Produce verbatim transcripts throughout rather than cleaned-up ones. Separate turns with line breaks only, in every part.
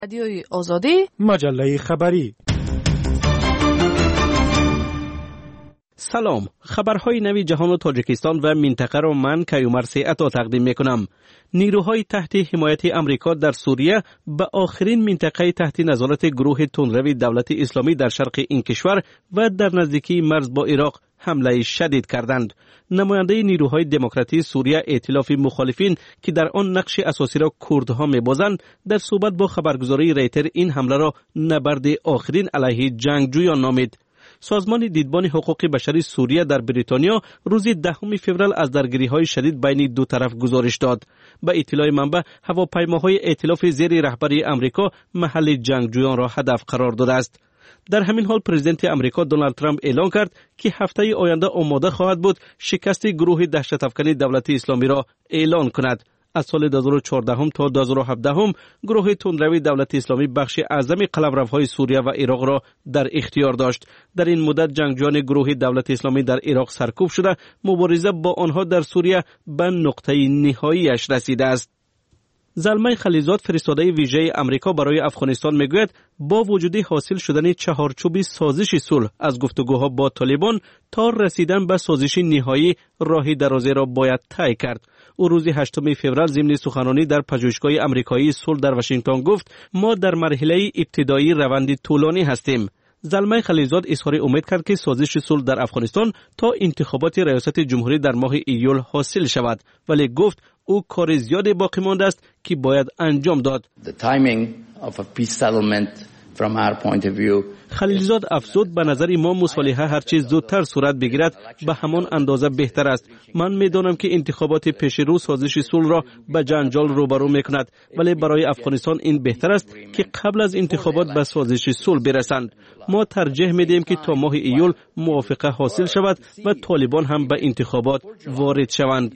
رادیوی آزادی،
مجله خبری.
سلام، خبرهای نوی جهان و تاجیکستان و منطقه را من کیومر سیعتا تقدیم میکنم. نیروهای تحت حمایت امریکا در سوریه به آخرین منطقه تحت نظارت گروه تندروی دولت اسلامی در شرق این کشور و در نزدیکی مرز با عراق حمله شدید کردند. نماینده نیروهای دموکراتی سوریه ائتلاف مخالفین که در آن نقش اساسی را کردها می‌بازند، در صحبت با خبرگزاری ریتر این حمله را نبرد آخرین علیه جنگجویان نامید. سازمان دیدبان حقوق بشری سوریه در بریتانیا روز دهم فوریه از درگیری‌های شدید بین دو طرف گزارش داد. به اطلاع منبع، هواپیماهای ائتلاف زیر رهبری امریکا محل جنگجویان را هدف قرار داده است. در همین حال پرزیدنت امریکا دونالد ترامپ اعلام کرد که هفته آینده آماده خواهد بود شکست گروه دهشت‌افکن دولت اسلامی را اعلان کند. از سال دو هزار و چهارده تا دو هزار و هفده گروه تندروی دولت اسلامی بخش اعظم قلمروهای سوریه و عراق را در اختیار داشت. در این مدت جنگجویان گروه دولت اسلامی در عراق سرکوب شده، مبارزه با آنها در سوریه به نقطه نهاییش رسیده است. زلمه خلیزاد، فرستاده ویژه امریکا برای افغانستان، میگوید با وجود حاصل شدن چهارچوب سازش صلح از گفتگوها با طالبان تا رسیدن به سازش نهایی، راه درازی را باید طی کرد. او روز هشتم فوریه ضمن سخنرانی در پژوهشگاه آمریکایی صلح در واشنگتن گفت ما در مرحله ابتدایی روند طولانی هستیم. زلمه خلیزاد اظهار امید کرد که سازش صلح در افغانستان تا انتخابات ریاست جمهوری در ماه ایول حاصل شود، ولی گفت او کار زیادی باقی مانده است که باید انجام داد.
The timing of a peace settlement from our point of view.
خلیلزاد افزود به نظر ما مصالحه هر چیز زودتر صورت بگیرد به همان اندازه بهتر است. من میدانم که انتخابات پیش رو سازش صلح را به جنجال روبرو میکند، ولی برای افغانستان این بهتر است که قبل از انتخابات به سازش صلح برسند. ما ترجیح میدیم که تا ماه ایول موافقه حاصل شود و طالبان هم به انتخابات وارد شوند.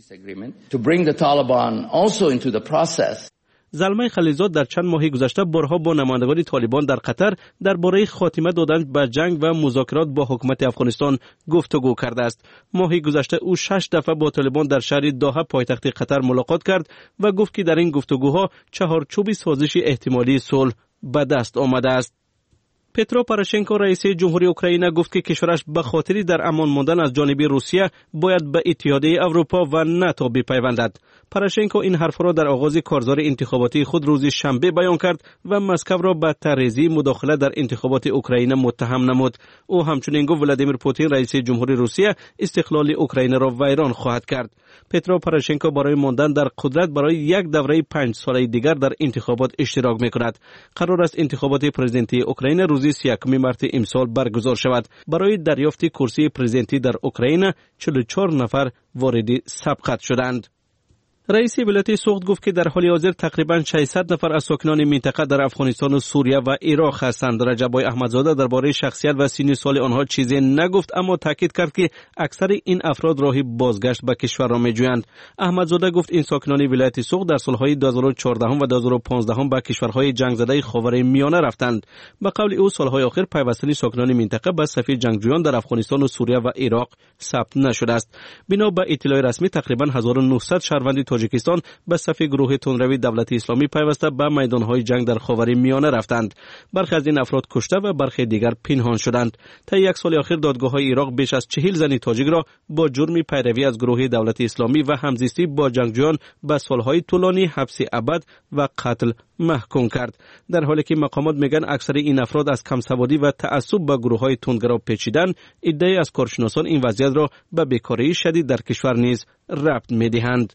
زلمه خلیزاد در چند ماه گذشته بارها با نمایندگان طالبان در قطر درباره خاتمه دادن به جنگ و مذاکرات با حکومت افغانستان گفتگو کرده است. ماه گذشته او شش دفعه با طالبان در شهر دوحه پایتخت قطر ملاقات کرد و گفت که در این گفتگوها چهارچوب سازش احتمالی صلح به دست آمده است. پترو پروشنکو رئیس جمهوری اوکراین گفت که کشورش به خاطر در امان ماندن از جانب روسیه باید به اتحادیه اروپا و ناتو بپیوندد. پروشنکو این حرف را در آغاز کارزار انتخاباتی خود روز شنبه بیان کرد و مسکو را به تریزی مداخله در انتخابات اوکراین متهم نمود. او همچنین گفت ولادیمیر پوتین رئیس جمهوری روسیه استقلال اوکراین را ویران خواهد کرد. پترو پروشنکو برای ماندن در قدرت برای یک دوره پنج ساله دیگر در انتخابات اشتراک می‌کند. قرار است انتخابات پرزیدنتی اوکراین روز سی و یک مارس امسال برگزار شود. برای دریافت کرسی پرزیدنتی در اوکراین چهل و چهار نفر وارد سبقت شدند. رئیس ولایت سوخت گفت که در حال حاضر تقریباً ششصد نفر از ساکنان منطقه در افغانستان و سوریه و عراق هستند. رجب احمدزاده درباره شخصیت و سن سال آنها چیزی نگفت، اما تاکید کرد که اکثر این افراد راه بازگشت به کشور را می‌جویند. احمدزاده گفت این ساکنان ولایت سوخت در سالهای دو هزار و چهارده و دو هزار و پانزده به کشورهای جنگ زده خاورمیانه رفتند. به قول او سالهای آخر پیوستن ساکنان منطقه به صف جنگجویان در افغانستان و سوریه و عراق ثبت نشده است. بنا به اطلاع رسمی تقریباً هزار و نهصد شهروند تاجیکستان به صف گروه تندروی دولت اسلامی پیوسته به میدانهای جنگ در خاورمیانه رفتند. برخی از این افراد کشته و برخی دیگر پنهان شدند. تا یک سال اخیر دادگاه‌های عراق بیش از چهل زن تاجیک را با جرم پیروی از گروه دولت اسلامی و همزیستی با جنگجویان به سالهای طولانی حبس ابد و قتل محکوم کرد. در حالی که مقامات میگن اکثر این افراد از کمسوادی و تعصب به گروه‌های تندگرا پیچیدن، ادعای از کارشناسان این وضعیت را به بیکاری شدید در کشور نیز ربط می‌دهند.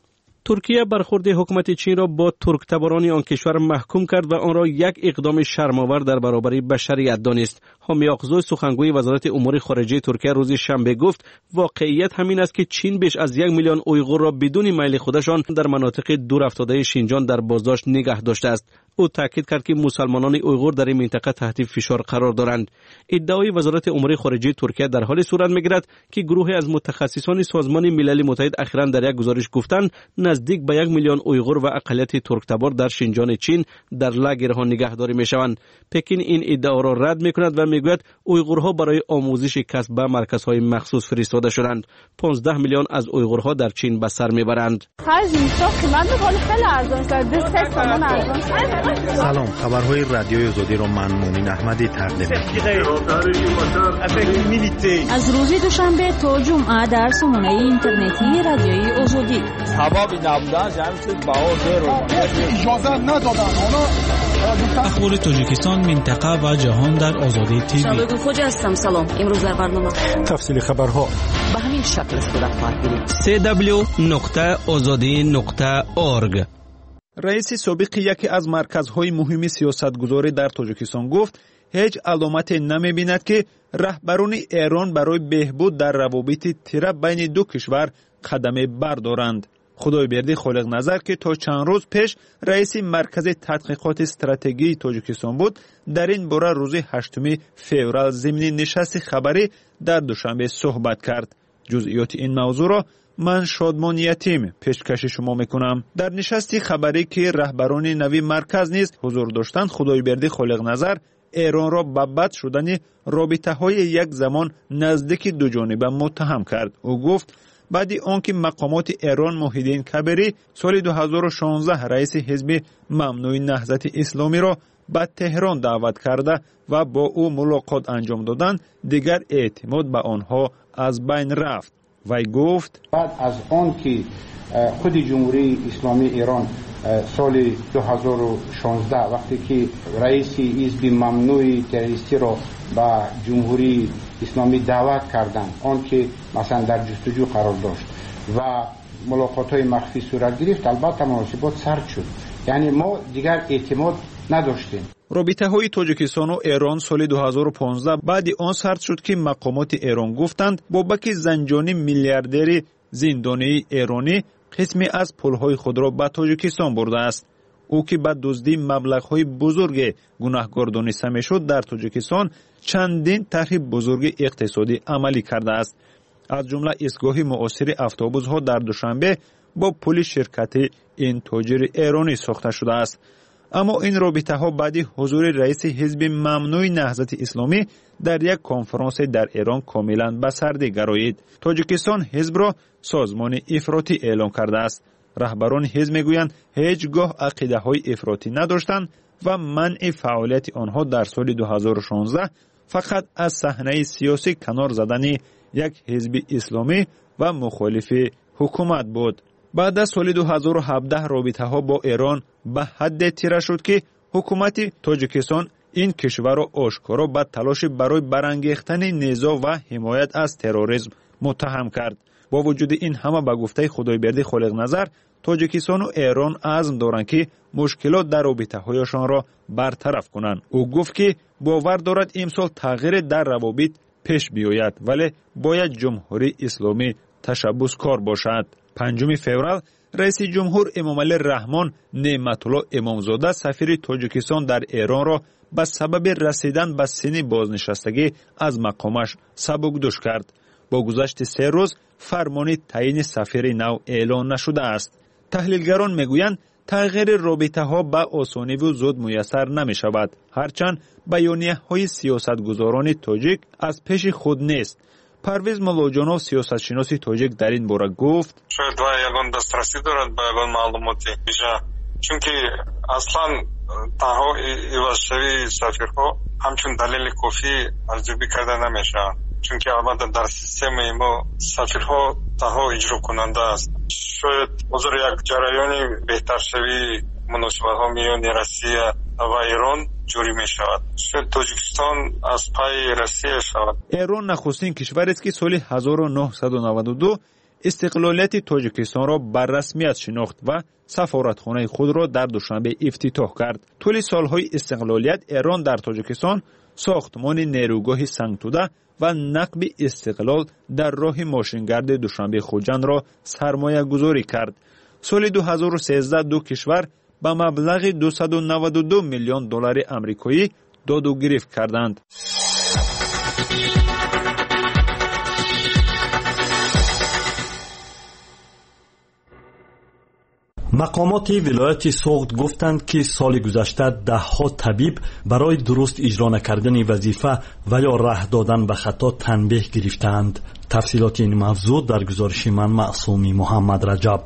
ترکیه برخورد حکومت چین را با ترک تباران آن کشور محکوم کرد و آن را یک اقدام شرم‌آور در برابر بشریت دانست. حامی آقزوی سخنگوی وزارت امور خارجه ترکیه روز شنبه گفت واقعیت همین است که چین بیش از یک میلیون اویغور را بدون میل خودشان در مناطق دور افتاده شینجان در بازداشت نگه داشته است. او تاکید کرد که مسلمانان اویغور در این منطقه تحت فشار قرار دارند. ادعای وزارت امور خارجه ترکیه در حال صورت می‌گیرد که گروهی از متخصصان سازمان ملل متحد اخیراً در یک گزارش گفتند نزدیک به یک میلیون اویغور و اقلیت ترک تبار در شینجان چین در لاگرها نگهداری می‌شوند. پکین این ادعا را رد می‌کند و می‌گوید اویغورها برای آموزش کسب به مرکزهای مخصوص فرستاده شدند. پانزده میلیون از اویغورها در چین به سر می‌برند.
خرج میشه قیمت خیلی ارزان شده.
سلام، خبرهای رادیوی آزادی را من مومن احمدی تقدیم می‌کنم.
از روز دوشنبه تا جمعه در سامانه اینترنتی رادیوی آزادی.
هوا نبودن جمعیت باور اجازه ندادن.
اخبار تاجیکستان، منطقه و جهان در آزادی تیوی.
شبگو خوجا هستم. سلام. امروز در برنامه
تفصیل خبرها
به همین شکل صورت خواهد گرفت.
سی دبلیو نقطه آزادی نقطه اورگ.
رئیس سابق یکی از مرکزهای مهم سیاستگذاری در تاجیکستان گفت هیچ علامتی نمی‌بیند که رهبران ایران برای بهبود در روابط تیره بین دو کشور قدم بردارند. خدایبردی خالق نظر که تا چند روز پیش رئیس مرکز تحقیقات استراتژی تاجیکستان بود، در این باره روز هشتم فوریه ضمن نشست خبری در دوشنبه صحبت کرد. جزئیات این موضوع را من شادمان یتیم پیشکش شما میکنم. در نشست خبری که رهبران نوی مرکز نیز حضور داشتند، خدایبردی خالق نظر ایران را به بد شدن رابطه های یک زمان نزدیک دو جانبه متهم کرد. او گفت بعد آنکه مقامات ایران محیدین کبیری سال دو هزار و شانزده رئیس حزب ممنوع نهضت اسلامی را به تهران دعوت کرده و با او ملاقات انجام دادند، دیگر اعتماد به آنها از بین رفت. وی گفت
بعد از آن که خود جمهوری اسلامی ایران سال دو هزار و شانزده وقتی که رئیس حزب ممنوع تروریستی را به جمهوری اسلامی دعوت کردند، آن که مثلا در جستجو قرار داشت و ملاقات های مخفی صورت گرفت، البته مناسبات سرد شد. یعنی ما دیگر اعتماد نداشتیم.
رابطه های تاجیکستان و ایران سال دو هزار و پانزده بعد آن سرد شد که مقامات ایران گفتند بابک زنجانی میلیاردر زندانی ایرانی قسمی از پولهای خود را به تاجیکستان برده است. او که به دزدی مبلغ‌های بزرگ گناهکار دانسته میشد، در تاجیکستان چندین طرح بزرگ اقتصادی عملی کرده است. از جمله ایستگاه معاصر اتوبوس‌ها در دوشنبه با پول شرکت این تاجر ایرانی ساخته شده است. اما این رابطه ها بعد حضور رئیس حزب ممنوع نهضت اسلامی در یک کنفرانس در ایران کاملا به سردی گرایید. تاجیکستان حزب را سازمان افراطی اعلام کرده است. رهبران حزب میگویند هیچگاه عقیده های افراطی نداشتند و منع فعالیت آنها در سال دو هزار و شانزده فقط از صحنه سیاسی کنار زدن یک حزب اسلامی و مخالف حکومت بود. بعد از سال دو هزار و هفده رابطه ها با ایران به حد تیره شد که حکومت تاجیکستان این کشور را آشکارا به تلاش برای برانگیختن نزاع و حمایت از تروریسم متهم کرد. با وجود این همه به گفته خدایبردی خالق نظر، تاجیکستان و ایران عزم دارند که مشکلات در رابطه هایشان را برطرف کنند. او گفت که باور دارد امسال تغییر در روابط پیش بیاید، ولی باید جمهوری اسلامی تشبثکار باشد. پنجم فوریه رئیس جمهور امامعلی رحمان نعمت الله امامزاده سفیر تاجیکستان در ایران را به سبب رسیدن به سن بازنشستگی از مقامش سبکدوش کرد. با گذشت سه روز فرمان تعیین سفیر نو اعلان نشده است. تحلیلگران میگویند تغییر رابطه ها به آسانی و زود میسر نمی شود، هرچند بیانیه های سیاستگزاران تاجیک از پیش خود نیست. پرویز ملاجانов سیاستشناس تاجیک در این باره گفت
شاید و یگان دسترسی دارد به یگان معلوماتی ویژه، چونکه اصلا تنها ایوازشوی سفیرها همچون دلیل کافی ارزیابی کرده نمیشه، چونکه البته در سیستم ما سفیرها تنها اجرا کننده است. شاید حضور یک جریان بهتر شوی مناسبت ها میان روسیه و ایران جوری می شود. شاید تاجیکستان از پای روسیه شود.
ایران نخستین کشور است که سال هزار و نهصد و نود و دو استقلالیت تاجیکستان را بر رسمیت شناخت و سفارتخانه خود را در دوشنبه افتتاح کرد. طول سالهای استقلالیت ایران در تاجیکستان ساختمان نیروگاه سنگتوده و نقب استقلال در راه ماشینگرد دوشنبه خوجند را سرمایه گذاری کرد. سال دو هزار و سیزده دو کشور به مبلغ دویست و نود و دو میلیون دلار آمریکایی داد و گرفت کردند.
مقامات ولایت سوخت گفتند که سال گذشته ده ها طبیب برای درست اجرا نکردن وظیفه و یا ره دادن به خطا تنبیه گرفتند. تفصیلات این موضوع در گزارش من معصومی محمد رجب.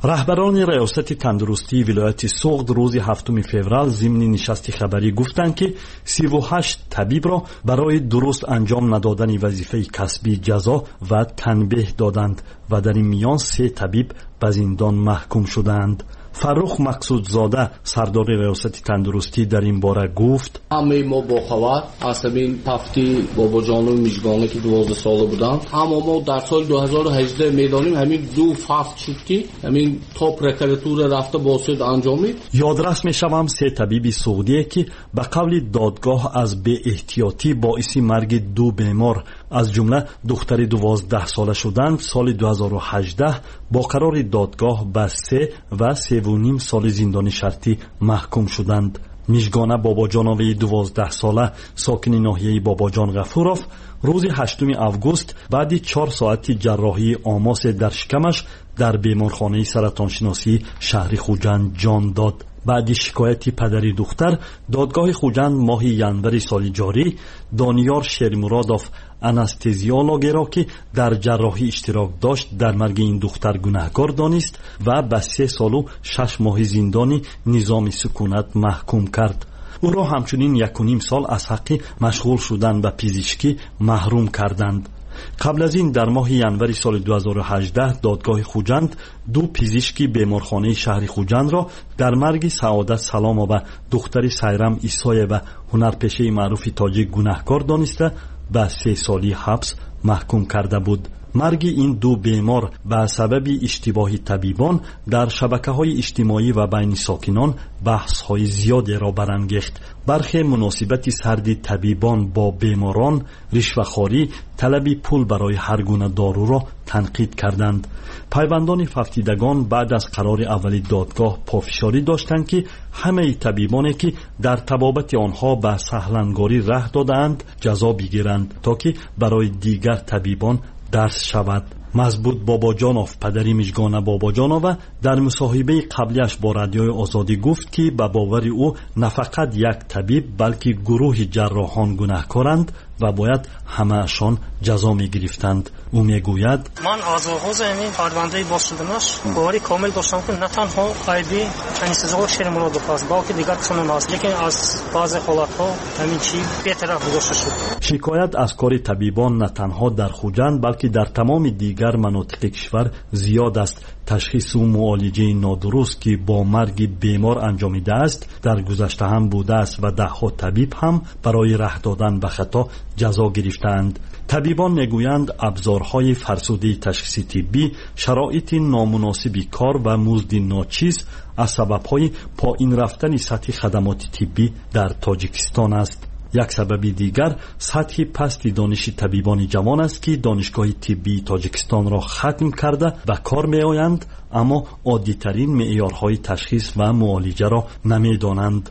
راهبران ریاست تندرستی ولایت سوغد روز هفتم فوریه ضمن نشست خبری گفتند که سی و هشت طبیب را برای درست انجام ندادن وظیفه کسبی جزا و تنبیه دادند و در این میان سه طبیب به زندان محکوم شدند. فروخ مقصودزاده سردار ریاست تندرستی در این باره گفت
همه ما با خبر از همین تفتی بابا جان و میجگانه که دوازده ساله بودند، اما ما در سال دو هزار و هجده میدانیم همین دو فصل شد که همین تاپ رکراتور رفته باسد انجامید.
یادرس میشوم سه طبیب سعودی که به قول دادگاه از بی احتیاطی باعث مرگ دو بیمار از جمله دختر دوازده ساله شدند سال دو هزار و هجده با قرار دادگاه به سه و سه و نیم سال زندان شرطی محکوم شدند. میژگانه باباجانوی دوازده ساله ساکن ناحیه باباجان غفوروف روز هشتم آگوست بعد چهار ساعت جراحی آماس در شکمش در بیمارخانه سرطانشناسی شهر خوجند جان داد. بعد شکایت پدری دختر دادگاه خوجند ماه ینور سال جاری دانیار شیرمرادوف انستزیولوگ را که در جراحی اشتراک داشت در مرگ این دختر گناهکار دانست و به سه سال و شش ماه زندانی نظام سکونت محکوم کرد. او را همچنین یک و نیم سال از حق مشغول شدن به پزشکی محروم کردند. قبل از این در ماه ینور سال دو هزار و هجده دادگاه خوجند دو پزشکی بیمارخانه شهر خوجند را در مرگ سعادت سلام و دختر سیرم ایسای و هنرپیشه معروف تاجیک گناهکار دانسته به سه سالی حبس محکوم کرده بود. مرگ این دو بیمار به سبب اشتباه طبیبان در شبکه‌های اجتماعی و بین ساکنان بحث‌های زیادی را برانگیخت. برخی مناسبت سرد طبیبان با بیماران، رشوه‌خواری، طلب پول برای هر گونه دارو را تنقید کردند. پیوندان ففتیدگان بعد از قرار اولی دادگاه پافشاری داشتند که همه طبیبانی که در طبابت آنها به سهلنگاری ره دادند جزا بگیرند تا که برای دیگر طبیبان درس شود. مزبوط باباجانوف پدری میژگانه باباجانوف در مصاحبه قبلیش با رادیوی آزادی گفت که به باور او نه فقط یک طبیب بلکه گروه جراحان گناهکارند و باید همه‌شان جزا می‌گرفتند. او میگوید
من از آغاز این پرونده باز شدنش باوری کامل داشتم که نه تنها قیدی انستزیولوگ شیرمرادوف است بلکه دیگر قانون است، لیکن از بعض حالت‌ها همین چی بی‌طرف گذاشته شد.
شکایت از کار طبیبان نه تنها در خوجند بلکه در تمام دیگر مناطق کشور زیاد است. تشخیص و معالجه نادرست که با مرگ بیمار انجامیده است در گذشته هم بوده است و ده ها طبیب هم برای ره دادن به خطا جزا گرفتند. طبیبان میگویند ابزارهای فرسوده تشخیص طبی، شرایط نامناسب کار و مزد ناچیز از سببهای پایین رفتن سطح خدمات طبی در تاجیکستان است. یک سبب دیگر سطح پست دانش طبیبان جوان است که دانشگاه طبی تاجیکستان را ختم کرده و کار می آیند اما عادی ترین معیارهای تشخیص و معالجه را نمی دانند.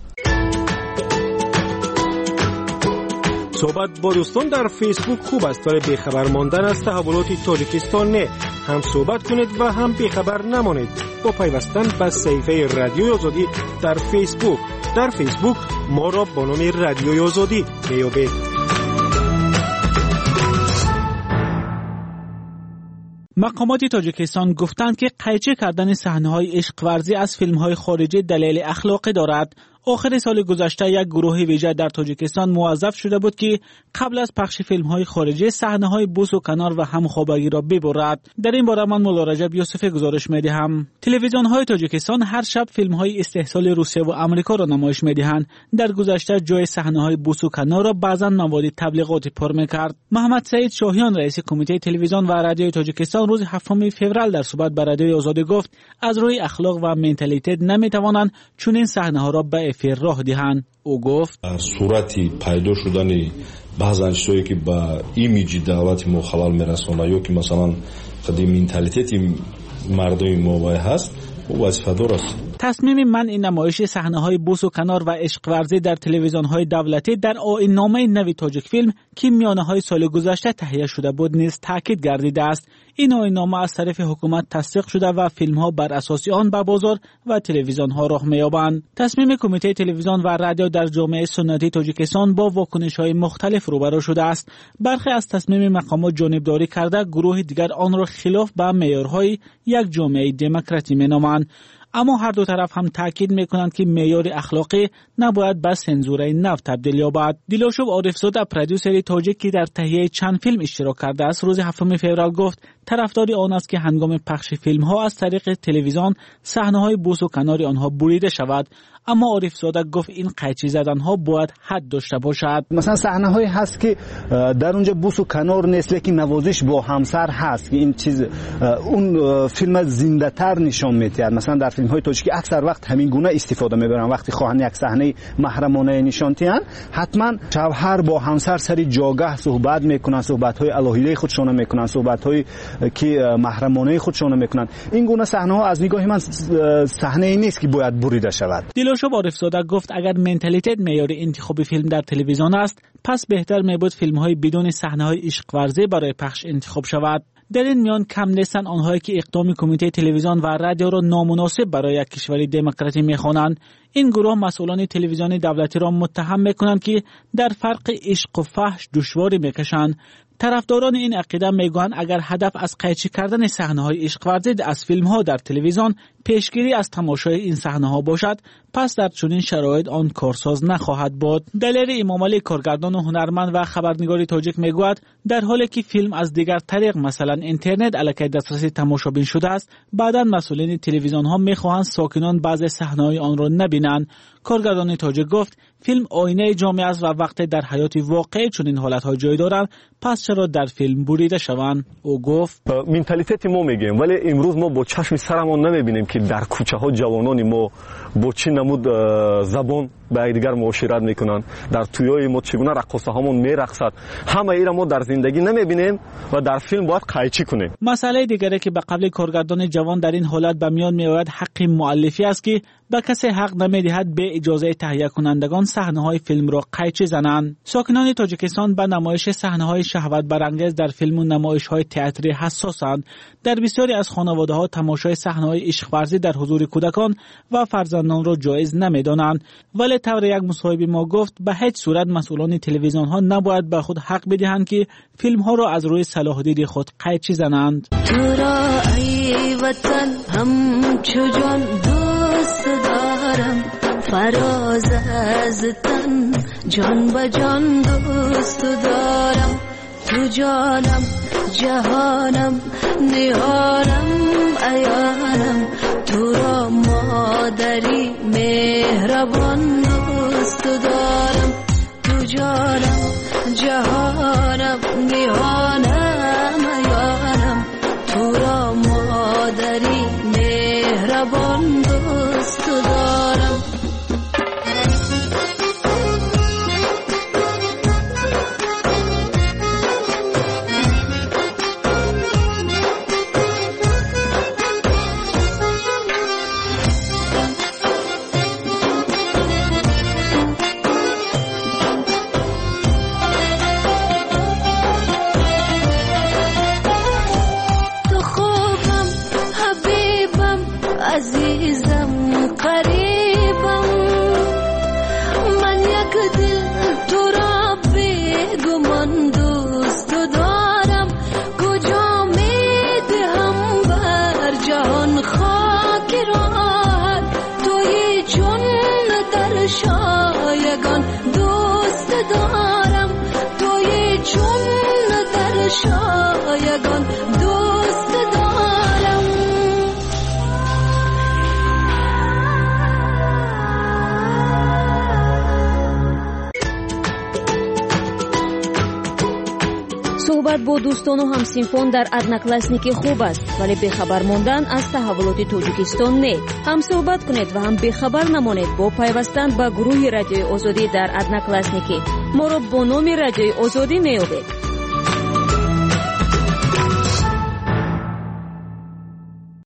صحبت با دوستان در فیسبوک خوب است ولی بیخبر ماندن از تحولات تاجیکستان نه. هم صحبت کنید و هم بیخبر نمانید با پیوستن به صفحه رادیوی آزادی در فیسبوک. در فیسبوک ما را با نام رادیوی آزادی بیابید.
مقامات تاجیکستان گفتند که قیچی کردن صحنه‌های عشق ورزی از فیلم‌های خارجی دلیل اخلاقی دارد. آخر سال گذشته یک گروه ویژه در تاجیکستان موظف شده بود که قبل از پخش فیلم‌های خارجی صحنه‌های بوس و کنار و همخوابگی را ببرد. در این باره من مولا رجب یوسفی گزارش می‌دهم. تلویزیون‌های تاجیکستان هر شب فیلم‌های استحصال روسیه و آمریکا را نمایش می‌دهند. در گذشته جای صحنه‌های بوس و کنار را بعضاً نوادی تبلیغاتی پر می‌کرد. محمد سعید شاهیان رئیس کمیته تلویزیون و رادیوی تاجیکستان روز هفتم فوریه در صحبت با رادیوی آزادی گفت از روی اخلاق و منتالیته نمی‌توانند چون این صحنه‌ها را به افیر راه دهند. او گفت
صورتی پیدا شدن بعض چیزایی که با ایمیج دولت ما خلال میرسونه یا که مثلا قدیم منتالیته مردم ما هست او وظیفه‌دار است.
تصمیم منع نمایش صحنه‌های بوس و کنار و عشق ورزی در تلویزیون‌های دولتی در آیین‌نامه نوی تاجیک فیلم که میانه‌های سال گذشته تهیه شده بود نیز تاکید گردیده است. این آیین‌نامه از طرف حکومت تصدیق شده و فیلم‌ها بر اساس آن به بازار و تلویزیون‌ها راه می‌یابند. تصمیم کمیته تلویزیون و رادیو در جامعه سنتی تاجیکستان با واکنش‌های مختلف روبرو شده است. برخی از تصمیم مقامات جانبداری کرده، گروه دیگر آن را خلاف به معیارهای یک جامعه دموکراتی می‌نامند. اما هر دو طرف هم تاکید میکنند که معیار اخلاقی نباید به سنزور نو تبدیل یابد. دیلاشوب عارفزاده پرودوسر تاجیک که در تهیه چند فیلم اشتراک کرده است روز هفتم فوریه گفت طرفدار آن است که هنگام پخش فیلم ها از طریق تلویزیون صحنه های بوس و کنار آنها بریده شود. اما عارفزاده گفت این قیچی زدن ها باید حد داشته باشد.
مثلا صحنه هایی هست که در اونجا بوس و کنار نیست لیکن نوازش با همسر هست که این چیز اون فیلم زنده تر نشان میده. مثلا در فیلم های تاجیکی اکثر وقت همین گونه استفاده میبرن. وقتی خواهن یک صحنه محرمانه نشان دهن حتما شوهر با همسر سری جاگه صحبت میکنن، صحبت های الهیه خودشون میکنن، صحبت های که محرمانه خودشون میکنن. این گونه صحنه ها از نگاه من صحنه ای نیست که باید بریده شود.
دیلاشوب عارفزاده گفت اگر منتالیته معیار انتخاب فیلم در تلویزیون است پس بهتر میبود فیلم های بدون صحنه های عشق ورزی برای پخش انتخاب شود. در این میان کم نیستند آنهایی که اقدام کمیته تلویزیون و رادیو را نامناسب برای یک کشور دموکراتی میخوانند. این گروه مسئولان تلویزیون دولتی را متهم میکنند که در فرق عشق و فحش دشواری میکشند. طرفداران این عقیده میگویند اگر هدف از قیچی کردن صحنه‌های عشق ورزی از فیلم‌ها در تلویزیون پیشگیری از تماشای این صحنه‌ها باشد پس در چنین شرایط آن کارساز نخواهد بود. دلیر امامعلی کارگردان و هنرمند و خبرنگار تاجیک میگوید در حالی که فیلم از دیگر طریق مثلا اینترنت علیه دسترسی تماشابین شده است بعداً مسئولین تلویزیون‌ها میخواهند ساکنان بعضی صحنه‌های آن را نبینند. کارگردان تاجیک گفت فیلم آینه جامعه است و وقتی در حیات واقعی چنین حالت‌ها جای دارند پس چرا در فیلم بریده شوند. او گفت
منتالیته ما میگیم ولی امروز ما با چشم سرمون نمیبینیم که در کوچه ها جوانان ما با چه نمود زبان با دیگر معاشرت میکنن، در تویای ما چگونه رقاصه هامون میرقصد. همه اینا ما در زندگی نمیبینیم و در فیلم باید قیچی کنیم.
مسئله دیگری که به قبل کارگردان جوان در این حالت به میان میآید حق مؤلفی است که به کسی حق نمیدهد به اجازه تهیه کنندگان صحنه های فیلم را قیچی زنند. ساکنان تاجیکستان به نمایش صحنه های شهوت برانگیز در فیلم و نمایش های تئاتری حساسند. در بسیاری از خانواده ها تماشای صحنه های عشق ورزی در حضور کودکان و فرزندان را جایز نمیدانند. ولی طور یک مصاحبه ما گفت به هیچ صورت مسئولان تلویزیون ها نباید به خود حق بدهند که فیلم ها را از روی صلاح دید خود قیچی زنند.
تو را ای وطن همچو جان دوست دارم، فراز از تن جان به جان دوست دارم. تو جانم جهانم نیارم ایانم، تو را مادری مهربان دوست دارم. تو جانم جهانم نیانم ایانم، تو را مادری مهربان دوست دارم. عزیزم قریبم، من یک دل تو را بیگمان دوست دارم. کجا میدهم بر جهان خاک راحت، توی چون در شایگان دوست دارم. توی چون در شایگان دوست دارم.
صحبت با دوستان و همسینفان در ادناکلاسنیکی خوب است ولی بخبر ماندن از تحولات تاجیکستان نه. هم صحبت کنید و هم بخبر نمانید با پیوستن به گروه رادیوی آزادی در ادناکلاسنیکی. ما را با نام رادیوی آزادی میابید.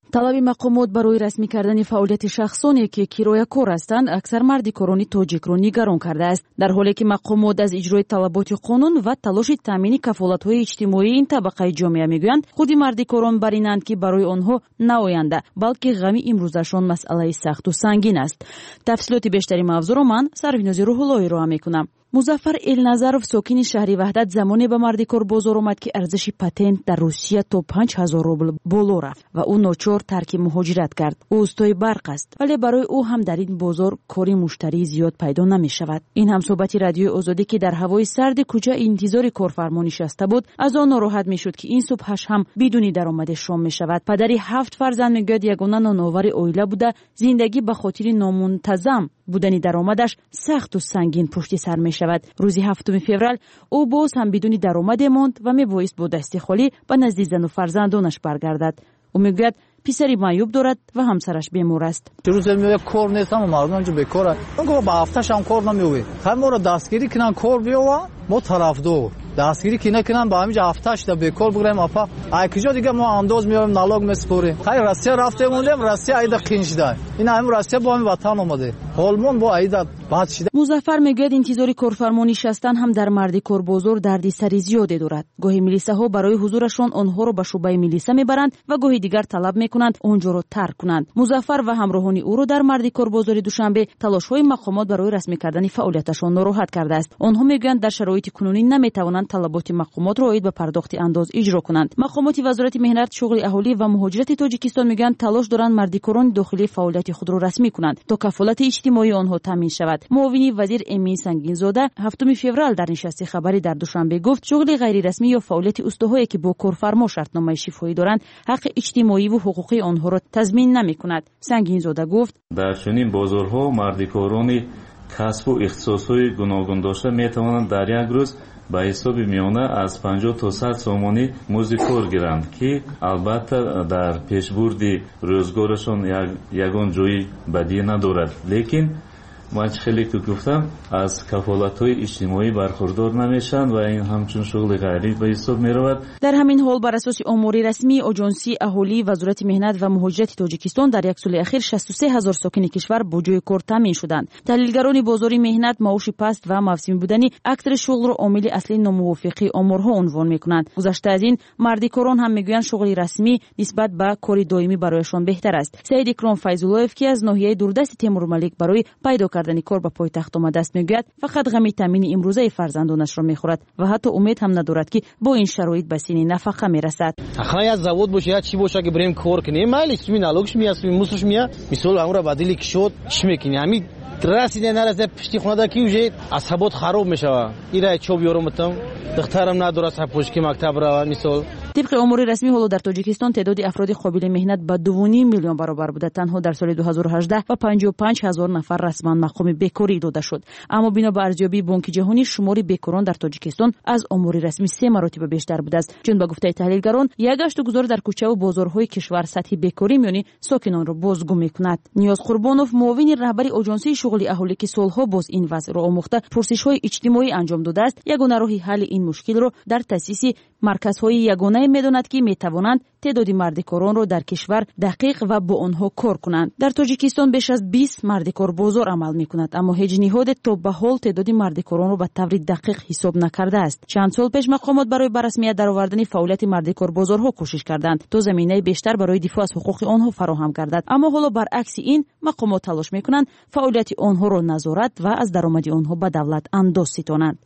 талаби мақомот барои расмӣ кардани фаъолияти шахсоне ки кироякор ҳастанд аксар марди корони тоҷикро нигарон кардааст, дар ҳоле ки мақомот аз иҷрои талаботи қонун ва талоши таъмини кафолатҳои иҷтимоии ин табақаи ҷомеа мегӯянд, худи марди корон бар инанд ки барои онҳо на оянда, балки ғами имрӯзашон масъалаи сахту сангин аст. тафсилоти бештари мавзӯъро ман Сарвинози Рӯҳуллоҳӣ роҳа мекунам. музаффар Элназаров сокини шаҳри Ваҳдат замоне ба марди кор бозор омад ки арзиши патент дар Русия то панҷ ҳазор рубл боло рафт ва ӯ ночор тарки муҳоҷират кард. ӯ устои барқ аст, вале барои ӯ ҳам дар ин бозор кори муштарии зиёд пайдо намешавад. ин ҳамсӯҳбати радиои Озодӣ ки дар ҳавои сарди кӯча интизори корфармо нишаста буд, аз он нороҳат мешуд ки ин субҳаш ҳам бидуни даромаде шом мешавад. падари ҳафт фарзанд мегӯяд ягона ноновари оила буда, зиндагӣ ба хотири номунтазам будани даромадаш сахту сангин пушти сар мешавад. рӯзи ҳафтуми феврал ӯ боз ҳам бидуни даромаде монд ва мебоист бо дасти холӣ ба назди зану фарзандонаш баргардад. ӯ мегӯяд писари маъюб дорад ва ҳамсараш бемор аст.
рӯзе меояд кор нест, ҳама мардум ҷо бекора. Он гуфт ба ҳафташ ҳам кор намеояд. хай моро дастгирӣ кунан, кор биёва, мо тарафдор. дастгирӣ ки накунан ба ҳамиҷа ҳафташ да бекор бигирем апа. ай киҷо дига мо андоз меоем, налог месупорем. хай Россия рафтем мондем, Россия айда қин шуда. ин ҳамин Россия бо ҳамин ватан омаде. ҳолмон бо айда бад шуда. музаффар мегӯяд интизори корфармо нишастан ҳам дар марди корбозор дарди сари зиёде дорад. гоҳи милисаҳо барои ҳузурашон онҳоро ба шӯъбаи милиса мебаранд ва гоҳи дигар талаб мекунанд онҷоро тарк кунанд. музаффар ва ҳамроҳони ӯро дар марди корбозори Душанбе талошҳои мақомот барои расмӣ кардани фаъолияташон нороҳат кардааст. онҳо мегӯянд дар шароити кунунӣ наметавонанд талаботи мақомотро оид ба пардохти андоз иҷро кунанд. мақомоти вазорати меҳнат, шуғли аҳолӣ ва муҳоҷирати Тоҷикистон мегӯянд талош доранд мардикорони дохилӣ фаъолияти худро расмӣ кунанд то кафолати иҷтимоии онҳо таъмин шавад. муовини вазир Эмин Сангинзода ҳафтуми феврал дар нишасти хабарӣ дар Душанбе гуфт шуғли ғайрирасмӣ ё фаъолияти устуҳое ки бо корфармо шартномаи шифоӣ доранд ҳаққи иҷтимоиву ҳуқуқи онҳоро тазмин намекунад. Сангинзода гуфт
дар чунин бозорҳо мардикорони касбу ихтисосҳои гуногун дошта метавонанд дар як рӯз ба ҳисоби миёна аз панҷоҳ то сад сомонӣ музди кор гиранд ки албатта дар пешбурди рӯзгорашон ягон ҷои бадӣ надорад. лекин ман чӣ хеле ки гуфтам аз кафолатҳои иҷтимоӣ бархурдор намешаванд ва ин ҳамчун шуғли ғайрӣ ба ҳисоб меравад.
дар ҳамин ҳол бар асоси омори расмии оҷонсии аҳолии вазорати меҳнат ва муҳоҷирати Тоҷикистон дар як соли ахир шасту се ҳазор сокини кишвар бо ҷои кор таъмин шуданд. таҳлилгарони бозори меҳнат маоши паст ва мавсимӣ будани актари шуғлро омили аслии номувофиқии оморҳо унвон мекунанд. гузашта аз ин мардикорон ҳам мегӯянд шуғли расмӣ нисбат ба кори доимӣ барояшон беҳтар аст. Саид Икром Файзуллоев ки аз ноҳияи дурдасти Темурмалик барои пайдо кардани кор ба пойтахт омадааст мегӯяд фақат ғами таъмини имрӯзаи фарзандонашро мехӯрад ва ҳатто умед ҳам надорад ки бо ин шароит ба синни нафақа мерасад.
ахна як завод боша як чӣ боша ки бирем кор кунем, майли суми налогш мия, суми мусрш мия, мисол амра бадили кишод чӣ мекунем, ҳамин расиде нарасе пишти хонада ки уже асабот хароб мешава. ира чоб ёроматам духтарам надорад сапошки мактаб рава мисол.
طبق امور رسمی ҳоло дар Тоҷикистон تعداد افراد قابل مهنت ба ду و نیم میلیون برابر بوده. تنها در سال دو هزار و هجده و پنجاه و پنج هزار نفر رسما مقام بیکاری داده شد. اما بنا به ارزیابی بانک جهانی شمار بیکاران در تاجیکستان از امور رسمی سه مراتب بیشتر بوده است. چون با گفته تحلیلگران یک گشتگذار در کوچه و بازارهای کشور سطح بیکاری میانی ساکنان را بازگو میکند. نیاز قربانوف معاون رهبری آژانسی شغلی اهالی که سالها باز این وضع را آموخته پرسش‌های اجتماعی انجام داده است، یگانه راه حل این مشکل را در تأسیس مرکزهای یگانه میداند که میتوانند تعداد مردکاران را در کشور دقیق و با آنها کار کنند. در تاجیکستان بیش از بیست مردکار بازار عمل میکند، اما هیچ نهاد تا به حال تعداد مردکاران را به طور دقیق حساب نکرده است. چند سال پیش مقامات برای به رسمیت درآوردن فعالیت مردکار بازارها کوشش کردند تا زمینه بیشتر برای دفاع از حقوق آنها فراهم گردد، اما حالا برعکس این مقامات تلاش میکنند فعالیت آنها را نظارت و از درآمد آنها به دولت انداز ستانند.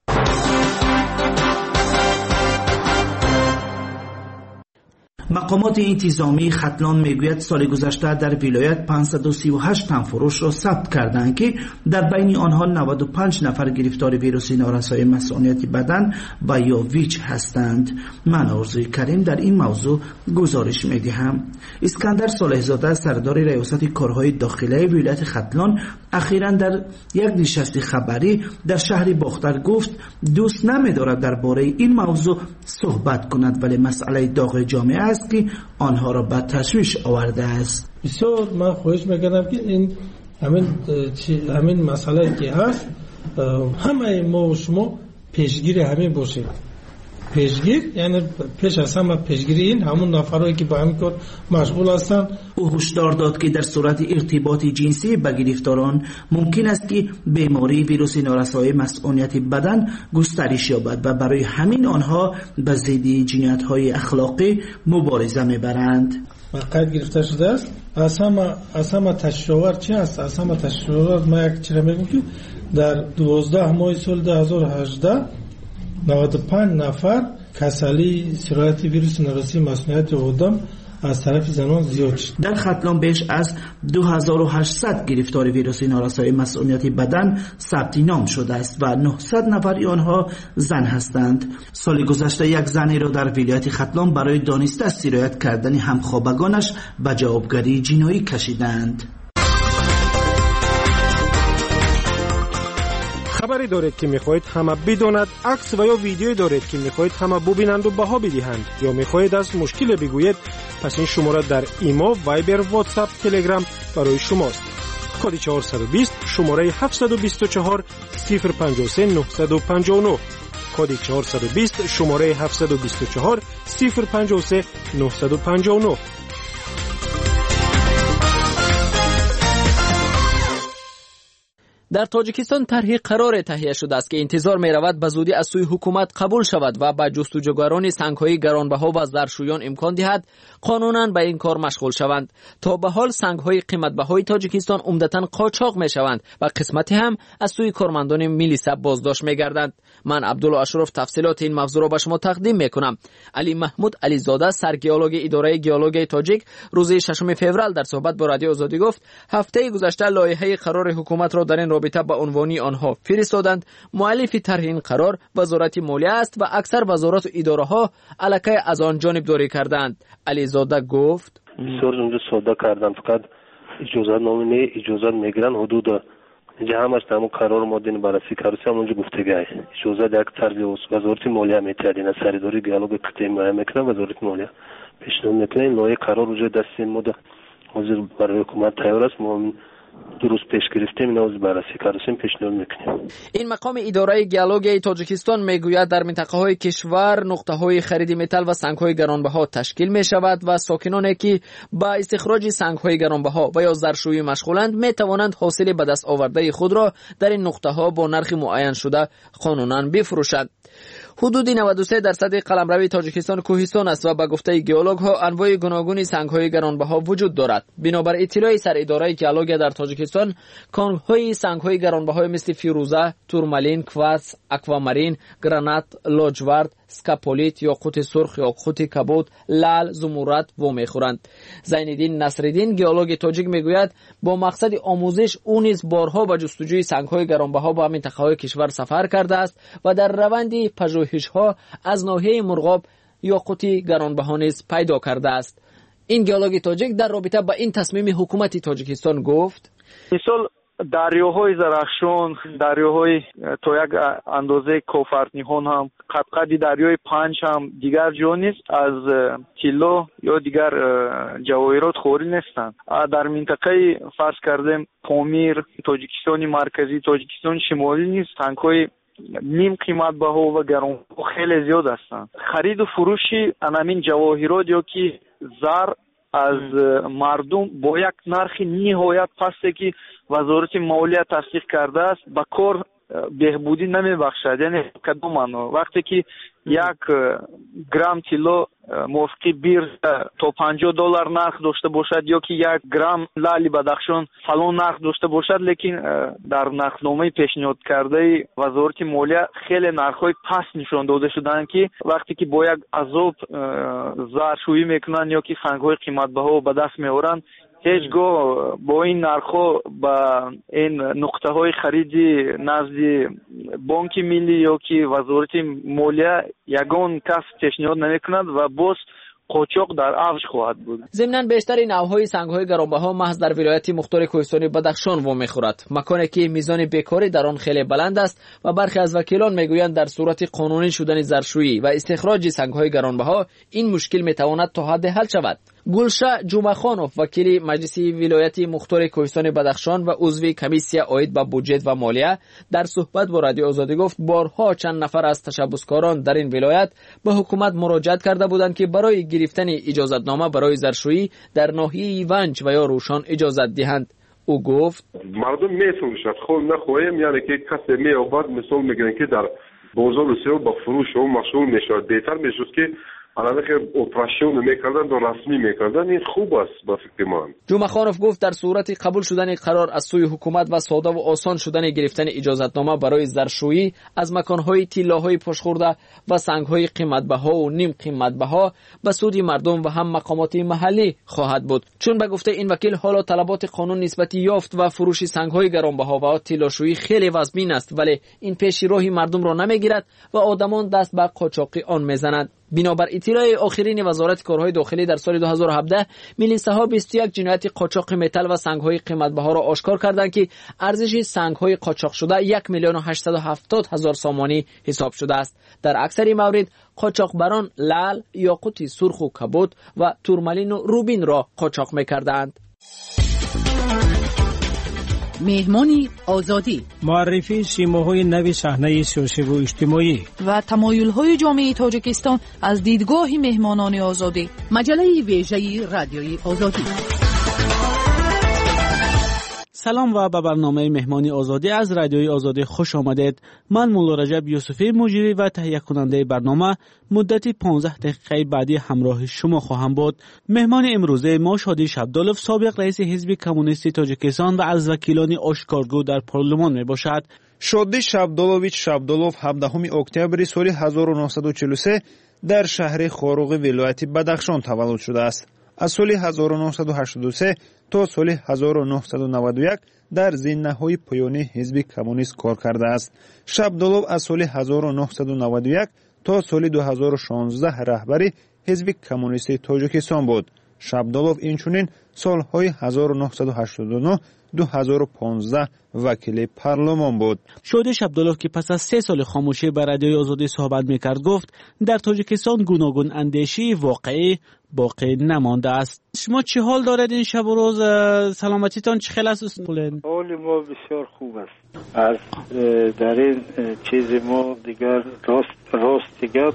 مقامات انتظامی ختلان میگوید سال گذشته در ولایت پانصد و سی و هشت تن فروش را ثبت کردند که در بین آنها نود و پنج نفر گرفتار ویروس نارسای مثانیت بدن و یا ویچ هستند. من آرزوی کریم در این موضوع گزارش میدهم. اسکندر صالح‌زاده سردار ریاست کارهای داخلی ولایت ختلان اخیراً در یک نشست خبری در شهر باختر گفت دوست نمی‌دارد درباره این موضوع صحبت کند، ولی مسئله داغ جامعه است که آنها را به تشویش آورده است.
بسیار من خواهش میکنم که این همین همین مسئله که هست همه ما و شما پیشگیر همین باشیم. پیشگیر، یعنی پیش از همه پیشگیری این همون نفرایی که با همین کار مشغول هستند.
او هشدار داد که در صورت ارتباط جنسی با گرفتاران ممکن است که بیماری ویروس نارسای مسئولیت بدن گسترش یابد و برای همین آنها به ضد جنایت‌های اخلاقی مبارزه می‌برند.
قید گرفته شده است. از همه از همه تشریف‌آور چی است؟ از همه تشریف‌آور ما یک چیز میگم که در دوازده ماه سال دو هزار و هجده نود و پنج نفر کسری سرایت ویروس نارسایی مسئولیت آدم از طرف زنان زیاد شد.
در ختلان بیش از دو هزار و هشتصد گرفتار ویروس نارسای مسئولیت بدن ثبت نام شده است و نهصد نفر آنها زن هستند. سال گذشته یک زنی را در ولایت ختلان برای دانسته سرایت کردن همخوابگانش به جوابگری جنایی کشیدند.
خبری دارید که میخواهید همه بداند، عکس و یا ویدیویی دارید که میخواهید همه ببینند و بها بدهند، یا میخواهید از مشکل بگویید، پس این شماره در ایما، وایبر، واتساپ، تلگرام برای شماست. کد چهارصد و بیست شماره هفتصد و بیست و چهار صفر پنجاه و سه نهصد و پنجاه و نه. کد چهارصد و بیست شماره هفتصد و بیست و چهار صفر پنجاه و سه نهصد و پنجاه و نه.
در تاجیکستان طرحی قرار تهیه شده است که انتظار می رود به زودی از سوی حکومت قبول شود و به جستجوگران سنگ‌های گرانبها و زرشویان امکان دهد قانونا به این کار مشغول شوند. تا به حال سنگ‌های قیمت‌بهای تاجیکستان عمدتاً قاچاق می‌شوند و قسمتی هم از سوی کارمندان میلیسا بازداشت می‌گردند. من عبدالله اشرف تفصیلات این موضوع را به شما تقدیم می‌کنم. علی محمود علیزاده سرگیالوگ اداره گیالوگ تاجیک روز ششم فوریه در صحبت با رادیو آزادی گفت هفته گذشته لایحه قرار حکومت را در این رابطه به عنوانی آنها فرستادند. مؤلف طرح این قرار وزارت مالیه است و اکثر وزارات و اداره‌ها علاقه از آن جانبداری کردند. علیزاده گفت
بسیار اونجا سودا کردن، فقط اجازه نامه نه اجازه میگیرن. حدود اینجا همش تمام قرار مادین بررسی کردیم هم اونجا گفتگی اجازه یک طرز وزارت مالیه میتاد این سریداری دیالوگ کتی میکنه وزارت مالیه پیشنهاد میکنه لایحه قرار اونجا دست این مده حاضر برای حکومت تیار است. ما درست پیش گرفتیم این از بررسی کردیم پیشنهاد میکنیم.
این مقام اداره گیالوگ تاجیکستان میگوید در منطقه های کشور نقطه های خرید متل و سنگ های گرانبها تشکیل می شود و ساکنانی که با استخراج سنگ های گرانبها و یا زرشویی مشغولند می توانند حاصل به دست آورده خود را در این نقطه ها با نرخ معین شده قانونا بفروشند. حدود نود و سه درصد قلمرو تاجیکستان کوهستان است و به گفته گیولوگ ها انواع گوناگون سنگ های گرانبها وجود دارد. بنابر اطلاع سر اداره گیولوگ در تاجیکستان کانگ های سنگ های گرانبها مثل فیروزه، تورمالین، کوارتز، اکوامارین، گرانات، لاجورد، اسکاپولیت، یاقوت سرخ، یاقوت کبود، لعل، زمرد و میخورند. زینالدین نصرالدین گیولوگ تاجیک میگوید با مقصد آموزش او نیز بارها به جستجوی سنگ های گرانبها با منطقه های کشور سفر کرده است و در روند پژوهش‌ها از ناحیه مرغاب یاقوت گرانبها نیز پیدا کرده است. این گیولوگ تاجیک در رابطه با این تصمیم حکومت تاجیکستان گفت
مثال دریاهای زرخشان، دریاهای تا یک اندازه کوفرنیهان هم قد دریای پنج هم دیگر جا نیست از طلا یا دیگر جواهرات خوری نیستند. در منطقه فرض کردیم پامیر، تاجیکستان مرکزی، تاجیکستان شمالی نیست تانک‌های نیم قیمت بها و گران خیلی زیاد هستند. خرید و فروشی همین جواهرات یا که زر از مردم با یک نرخ نهایت پستی که وزارت مالیه تصدیق کرده است با کار بهبودی نمی بخشد. یعنی کدام معنا وقتی که یک گرم طلا موافقی بیرز تا پنجاه دلار نرخ داشته باشد یا که یک گرم لعل بدخشان فلان نرخ داشته باشد، لیکن در نرخنامه پیشنهاد کرده وزارت مالیه خیلی نرخ‌های پست نشان داده شدند که وقتی که با یک عذاب زرشویی میکنن یا که سنگ‌های قیمت‌بها به دست میآورند هیچگاه با این نرخ‌ها با این نقطه‌های خریدی نزد بانک ملی یا که وزارت مالیه یگان کس پیشنهاد نمی‌کند و باز قاچاق در اوج خواهد بود.
ضمناً بیشتر نوهای سنگ‌های گرانبها محض در ولایت مختار کوهستانی بدخشان وامی خورد، مکانی که میزان بیکاری در آن خیلی بلند است و برخی از وکیلان میگویند در صورت قانونی شدن زرشویی و استخراج سنگ‌های گرانبها این مشکل میتواند تا حد حل شود. گلشه جمعخانوف وکیل مجلس ولایت مختار کوهستان بدخشان و عضو کمیسیه عاید به بودجه و مالیه در صحبت با رادیو آزادی گفت بارها چند نفر از تشبثکاران در این ولایت به حکومت مراجعت کرده بودند که برای گرفتن اجازتنامه برای زرشویی در ناحیه ونج و یا روشان اجازت دهند. او گفت
مردم میفروشند، خود نخواهیم، یعنی که کسی میابد مثال میگن که در بازار بسیار با فروش و مشغول میشود. بهتر میشود که الان که اپراسیون میکردن و رسمی میکردن، این خوب است با فکر من.
جمعخانوف گفت در صورت قبول شدن قرار از سوی حکومت و ساده و آسان شدن گرفتن اجازتنامه برای زرشویی از مکانهای طلاهای پشخورده و سنگهای قیمتبها و نیم قیمتبها به سود مردم و هم مقامات محلی خواهد بود. چون به گفته این وکیل حالا طلبات قانون نسبت یافت و فروش سنگهای گرانبها و طلاشویی خیلی وزبین است، ولی این پیش راهی مردم را نمیگیرد و آدمان دست به قاچاقی آن میزنند. بنابر اطلاع آخرین وزارت کارهای داخلی در سال دو هزار و هفده میلیسه ها بیست و یک جنایت قاچاق متل و سنگ‌های قیمتبها را آشکار کردند که ارزش سنگ‌های قاچاق شده یک میلیون و هشتصد و هفتاد هزار سامانی حساب شده است. در اکثر موارد قاچاقبران لعل، یاقوت سرخ و کبود و تورمالین و روبین را قاچاق می‌کردند.
مهمانی آزادی،
معرفی سیماهای نو صحنه سیاسی و اجتماعی
و تمایل‌های جامعه تاجیکستان از دیدگاه مهمانان آزادی. مجله ویژه رادیوی آزادی.
سلام و به برنامه مهمانی آزادی از رادیوی آزادی خوش آمدید. من مولا رجب یوسفی مجری و تهیه کننده برنامه مدتی پانزده دقیقه بعدی همراه شما خواهم بود. مهمان امروزه ما شادی شبدالوف، سابق رئیس حزب کمونیستی تاجیکستان و از وکیلان آشکارگو در پارلمان می باشد.
شادی شبدالوویچ شبدالوف هفدهم اکتبر سال هزار و نهصد و چهل و سه در شهر خاروغ ولایت بدخشان تولد شده است. از سال هزار و نهصد و هشتاد و سه تا سال هزار و نهصد و نود و یک در زینه‌های پایانی حزب کمونیست کار کرده است. شبدالوف از سال هزار و نهصد و نود و یک تا سال دو هزار و شانزده رهبری حزب کمونیستی تاجیکستان بود. شبدالوف اینچنین سالهای هزار و نهصد و هشتاد و نه دو هزار و پانزده وکیل پارلمان بود.
شادی شبدالوف که پس از سه سال خاموشی بر رادیوی آزادی صحبت میکرد گفت در تاجیکستان گوناگون اندیشی واقعی باقی نمانده است. شما چه حال دارید این شب و روز؟ سلامتیتان چه خیلی است؟
حال ما بسیار خوب است. از در این چیز ما دیگر راست راست دیگر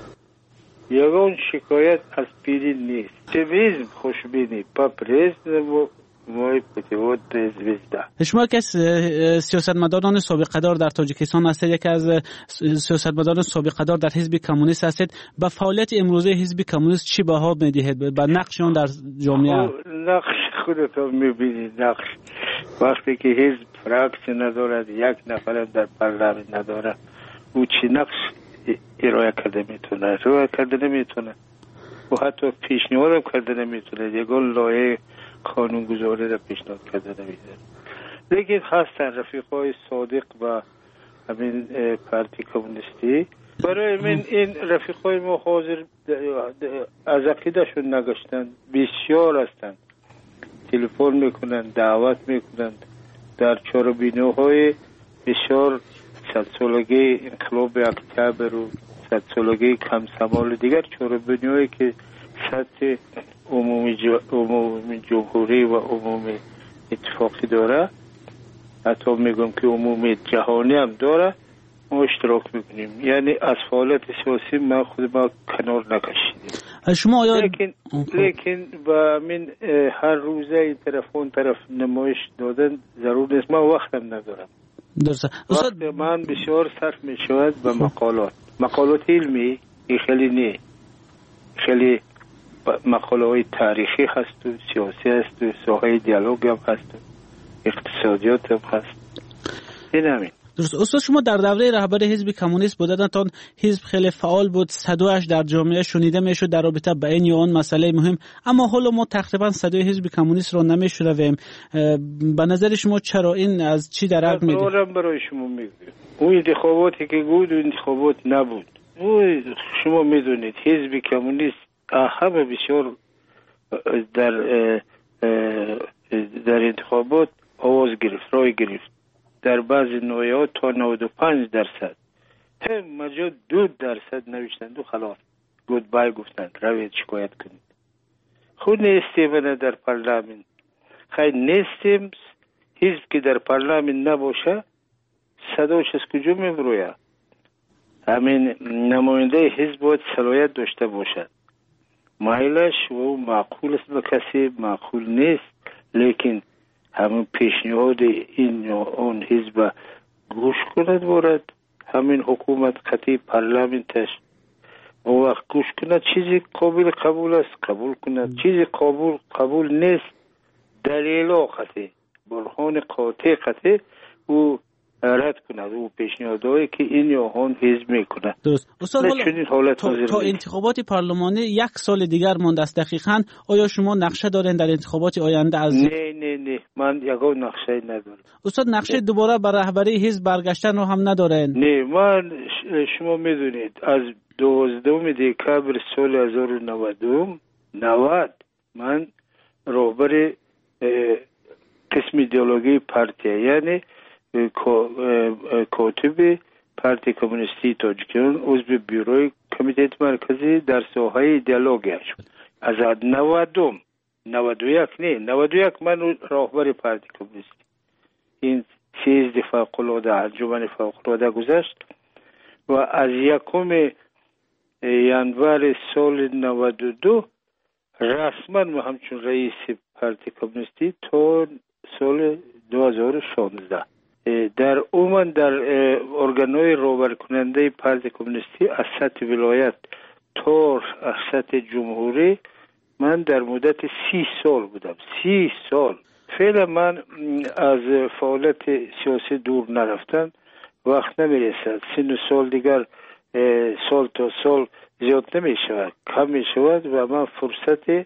یگان شکایت از پیری نیست. چویزم خوشبینی پاپریز و مای پتیوت زویزده.
شما که سیاستمداران سابقه دار در تاجیکستان هستید، یکی از سیاستمداران سابقه دار در حزب کمونیست هستید، به فعالیت امروزه حزب کمونیست چی بها میدهید؟ به نقش اون در جامعه؟
نقش خودتون میبینید. نقش وقتی که حزب فراکسی ندارد، یک نفر در پارلمان ندارد، او چی نقش ارائه کرده میتونه؟ ارائه کرده نمیتونه و حتی پیشنهاد کرده نمیتونه. یگان لایه قانونگذاری را پیشنهاد کرده نمیده. لیکن هستن رفیقای صادق و همین پارتی کمونیستی. برای من این رفیقای ما حاضر از عقیدهشون نگشتن، بسیار هستند. تلفن میکنن، دعوت میکنن در چهاربینوهای بسیار صد سالگی انقلاب اکتبر و صد سالگی کمسمال دیگر چهاربینوهایی که سطح عمومی عمومی جمهوری و عمومی اتفاقی داره، حتی میگم که عمومی جهانی هم داره، ما اشتراک میکنیم. یعنی از فعالیت سیاسی ما خود ما کنار نکشیدیم.
شما آیا
لیکن لیکن با من هر روزه این طرف اون طرف نمایش دادن ضرور نیست. ما وقتم ندارم.
درسته.
وقت من بسیار صرف میشود به مقالات مقالات علمی. این خیلی نه، خیلی مقاله های تاریخی هست و سیاسی هست و ساحه دیالوگ هم هست و اقتصادیات هم هست. این همین.
درست. استاد شما در دوره رهبر حزب کمونیست بودن، تا حزب خیلی فعال بود، صدایش در جامعه شنیده میشد در رابطه با این یا آن مسئله مهم، اما حالا ما تقریبا صدای حزب کمونیست رو نمیشنویم. به نظر شما چرا این از چی درک میده؟
من برای شما میگم اون انتخاباتی که بود انتخابات نبود. او شما میدونید حزب کمونیست همه بسیار در در انتخابات آواز گرفت، رای گرفت. در بعضی نوعات تا نود و پنج درصد، هم مجا دو درصد نوشتند و خلاص گودبای گفتند روید شکایت کنید. خود نیستیم در پارلمان، خیلی نیستیم. حزب که در پارلمان نباشه صداش از کجا میبروید؟ همین نماینده حزب باید صلاحیت داشته باشد. مایلش و معقول است به کسی معقول نیست، لیکن همین پیشنهاد این یا اون حزب گوش کند بارد. همین حکومت قطعی پارلمانتش و وقت گوش کند چیزی قابل قبول است قبول کند، چیزی قابل قبول نیست دلیل قطعی برهان قاطع قطعی او رد کند او پیشنهادایی که این یا اون حزب میکنه.
درست. استاد حالا تا, تا انتخابات پارلمانی یک سال دیگر مانده است دقیقاً، آیا شما نقشه دارین در انتخابات آینده از
نه نه نه من یگان نقشه ندارم.
استاد نقشه دوباره بر رهبری حزب برگشتن رو هم ندارین؟
نه من شما میدونید از دوازدهم دکتر سال هزار و نود من رهبر قسم ایدئولوژی پارتی یعنی کاتب پارتی کمونیستی تاجیکستان عضو بیروی کمیته مرکزی در ساحه ایدئولوژی شد. از نودم نود و یک نه نود و یک من راهبر پارتی کمونیستی این سیزده فوق العاده انجمن فوق العاده گذشت و از یکم ینور سال نود و دو رسما من همچون رئیس پارتی کمونیستی تا سال دو هزار و شانزده در عموم در ارگانهای راهبر کننده پارتی کمونیستی از سطح ولایت تا از سطح جمهوری من در مدت سی سال بودم. سی سال فعلا من از فعالیت سیاسی دور نرفتم، وقت نمیرسد. سن و سال دیگر سال تا سال زیاد نمی شود، کم می شود و من فرصت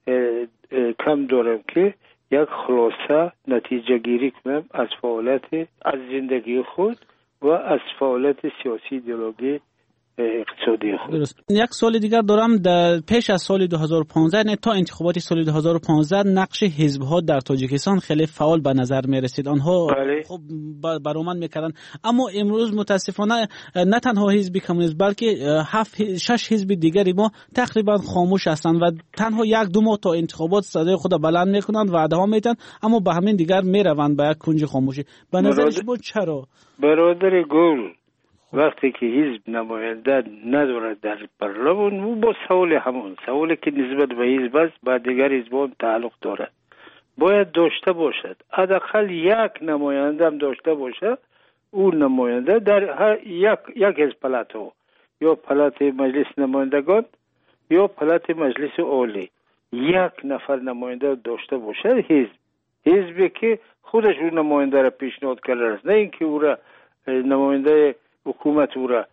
کم دارم که یک خلاصه نتیجه گیری کنم از فعالیت از زندگی خود و از فعالیت سیاسی ایدئولوژی اقتصادی خود.
درست. یک سال دیگر دارم در پیش از سال دو هزار و پانزده نه تا انتخابات سال دو هزار و پانزده نقش حزب‌ها در تاجیکستان خیلی فعال به نظر می رسید. آنها
بله.
خب برآمد میکردن، اما امروز متاسفانه نه تنها حزب کمونیست بلکه هفت شش حزب دیگری ما تقریبا خاموش هستند و تنها یک دو ماه تا انتخابات صدای خود بلند میکنند، وعده ها میدن، اما به همین دیگر میروند به یک کنج خاموشی. به نظر شما چرا؟
برادر گل وقتی که حزب نماینده ندارد در پارلمان او با سوال همون سوالی که نسبت به حزب است با دیگر حزبان تعلق دارد باید داشته باشد. حداقل یک نماینده هم داشته باشد. اون نماینده در یک یک از پلاتو یا پلات مجلس نمایندگان یا پلات مجلس عالی یک نفر نماینده داشته باشد. حزب حزبی که خودش اون نماینده را پیشنهاد کرده است، نه اینکه او را نماینده حکومت او را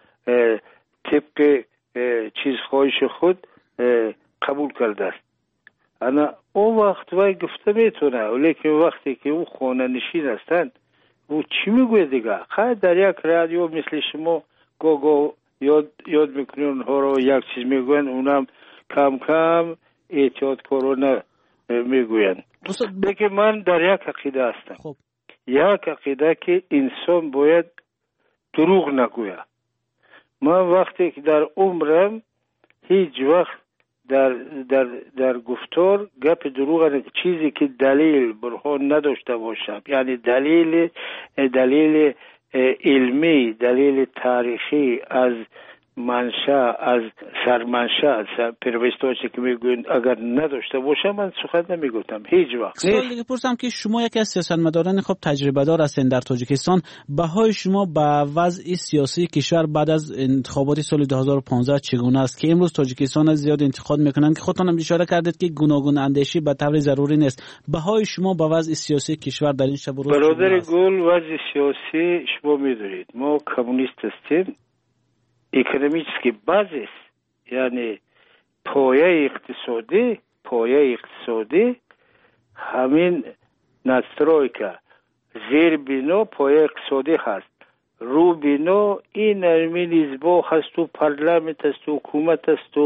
طبق چیز خواهش خود قبول کرده است. انا اون وقت وای گفته میتونه، ولیکن وقتی که او خانه نشین هستند او چی میگوید دیگه؟ خیلی در یک رادیو مثل شما گو گو یاد یاد میکنین اونها رو یک چیز میگوین، اونم کم کم احتیاط کارانه میگوین. لیکن من در یک عقیده هستم.
خب.
یک عقیده که انسان باید دروغ نگوید. من وقتی که در عمرم هیچ وقت در در در گفتار گپ دروغ، چیزی که دلیل برهان نداشته باشم، یعنی دلیل دلیل علمی، دلیل تاریخی از منشأ از سرمنشأ از پیروستاچی که میگوین اگر نداشته باشم من سخن نمیگفتم هیچ وقت.
سوال دیگه پرسم که شما یکی از سیاستمداران خب تجربه دار هستین در تاجیکستان، بهای شما به وضع سیاسی کشور بعد از انتخابات سال دو هزار و پانزده چگونه است که امروز تاجیکستان از زیاد انتقاد میکنن که خودتون هم اشاره کردید که گوناگون اندیشی به طور ضروری نیست، بهای شما به وضع سیاسی کشور در این شب و روز؟
برادر گل وضع سیاسی شما میدونید ما کمونیست هستیم، اکونومیسکی بازیس یعنی پایه اقتصادی پایه اقتصادی همین نسترویکا زیر بنا پایه اقتصادی هست، رو بنا این همین حزبا هست و پارلمانت هست و حکومت هست و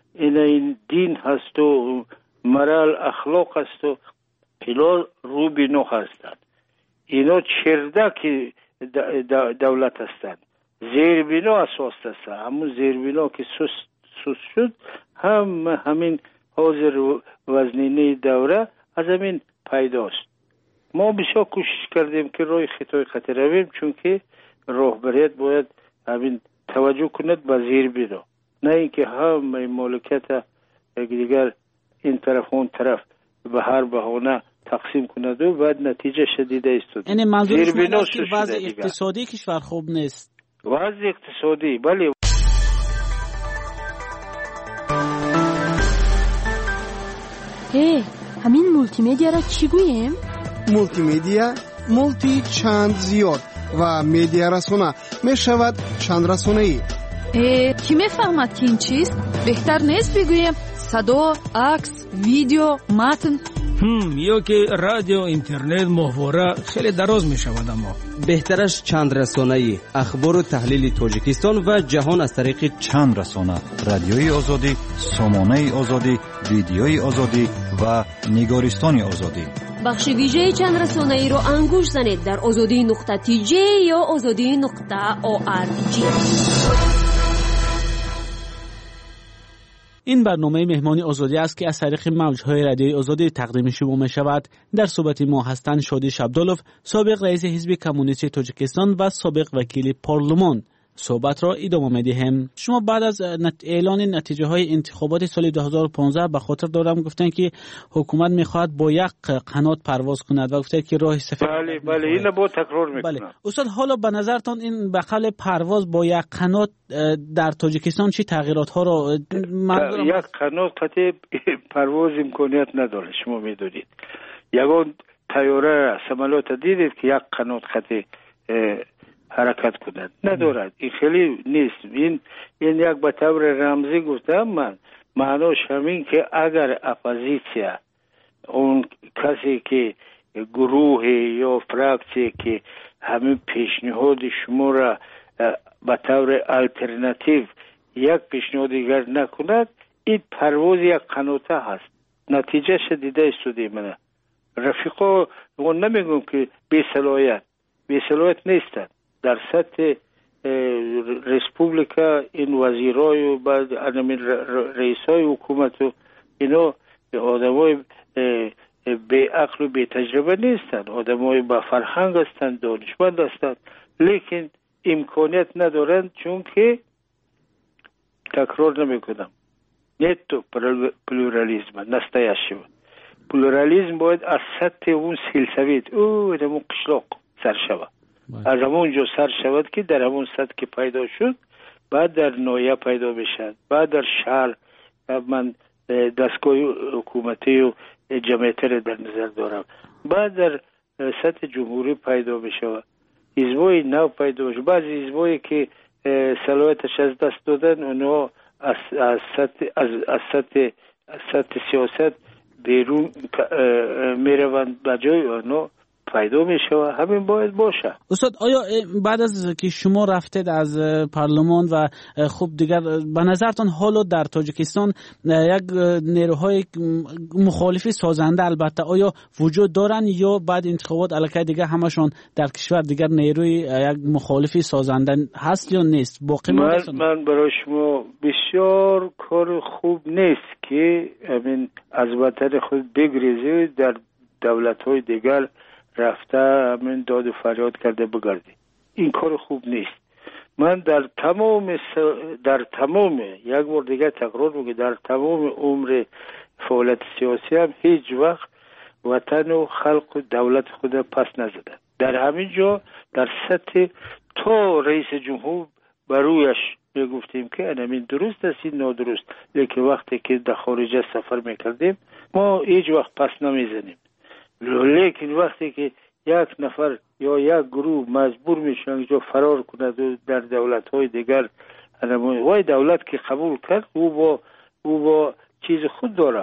این این دین هست و مرال اخلاق هست و اینا روبینو هستند. اینا چردک دولت هستند. زیربینا اساس هست. همون زیربینا که سست سست شد هم همین حاضر وزنینه دوره از همین پیداست. ما بسیار کوشش کردیم که روی خطای خطر رویم، چون که راهبریت باید همین توجه کند به زیربینا، نه اینکه هم مالکیت دیگر این طرف اون طرف به هر بهانه تقسیم کند و بعد نتیجه شدیده است.
یعنی منظورش این است که وضع اقتصادی کشور خوب نیست.
وضع اقتصادی بله.
هی همین مولتی مدیا را چی گوییم؟
مولتی مدیا مولتی چند زیاد و مدیا رسانه می شود چند رسانه ای.
کی میفهمد که این چیست؟ بهتر نیست بگوییم صدا، عکس، ویدیو، متن؟
هم یا که رادیو، اینترنت، ماهواره خیلی دراز می شود. اما
بهترش چند رسانه‌ای، اخبار و تحلیل تاجیکستان و جهان از طریق
چند رسانه: رادیوی آزادی، سامانه آزادی، ویدیوی آزادی و نگارستان آزادی.
بخش ویژه چند رسانه‌ای رو انگوش زنید در آزادی نقطه تی جی یا آزادی نقطه او آر جی.
این برنامه مهمانی آزادی است که از طریق موج‌های رادیوی آزادی تقدیم شما می‌شود. در صحبت ما هستند شادی شبدالوف، سابق رئیس حزب کمونیست تاجیکستان و سابق وکیل پارلمان. صحبت را ادامه می‌دهیم. شما بعد از اعلان نتیجه های انتخابات سال دو هزار و پانزده به خاطر دارم گفتن که حکومت می‌خواهد با یک قنات پرواز کند و گفتن که راه سفر.
بله بله اینو با تکرار می‌کنم.
بله استاد، حالا به نظرتان این به قبل پرواز با یک قنات در تاجیکستان چه تغییرات ها را
مردم؟ یک قنات قطع پرواز امکانیت نداره. شما می‌دونید یگان طیاره سمالات دیدید که یک قنات قطع حرکت کند ندارد. این خیلی نیست. این این یک به طور رمزی گفتم من، معناش همین که اگر اپوزیسیا، اون کسی که گروه یا فراکسی که همین پیشنهاد شما را به طور الटरनेटिव یک پیشنهاد دیگر نکند، این پرواز یک قناته هست. نتیجه شدیده استودی من رفیقا اون نمیگم که بی صلاحیت بی صلاحیت نیستند. در سطح ریسپوبلیکا این وزیرای و بعد رئیسای حکومت و اینا آدمای بی عقل و بی تجربه نیستند، آدمای با فرهنگ هستند، دانشمند هستند، لیکن امکانیت ندارند، چون که تکرار نمیکنم نیتو پلورالیزم نستایشی بود. پلورالیزم باید از سطح اون سلسویت او دمون قشلاق سر شود، از همون جو سر شود که در همون سطح که پیدا شد بعد در نایه پیدا بشد، بعد در شهر. من دستگاه حکومتی و جمعیت را در نظر دارم، بعد در سطح جمهوری پیدا بشود، حزبای نو پیدا بشود. بعضی حزبایی که صلاحیتش از دست دادن اونها از از سطح از از سطح از سطح سیاست بیرون میروند، بجای اونها پیدا میشه. همین باید باشه.
استاد، آیا بعد از که شما رفتید از پارلمان و خب دیگر به نظرتان حالا در تاجیکستان یک نیروهای مخالفی سازنده البته آیا وجود دارن یا بعد انتخابات الکی دیگه همشون در کشور دیگر نیروی یک مخالفی سازنده هست یا نیست؟ باقی
من, من برای شما بسیار کار خوب نیست که همین از وطن خود بگریزی در دولت‌های دیگر رفته همین داد و فریاد کرده بگردی. این کار خوب نیست. من در تمام در تمام یک بار دیگه تکرار میگم، در تمام عمر فعالیت سیاسی هم هیچ وقت وطن و خلق و دولت خود پس نزده. در همین جا در سطح تا رئیس جمهور برویش میگفتیم که همین درست است، این نادرست، لیکن وقتی که در خارج سفر میکردیم ما هیچ وقت پس نمیزنیم. لیکن وقتی که یک نفر یا یک گروه مجبور میشن اینجا فرار کند و در دولت‌های دیگر، وای دولت که قبول کرد او با او با چیز خود داره،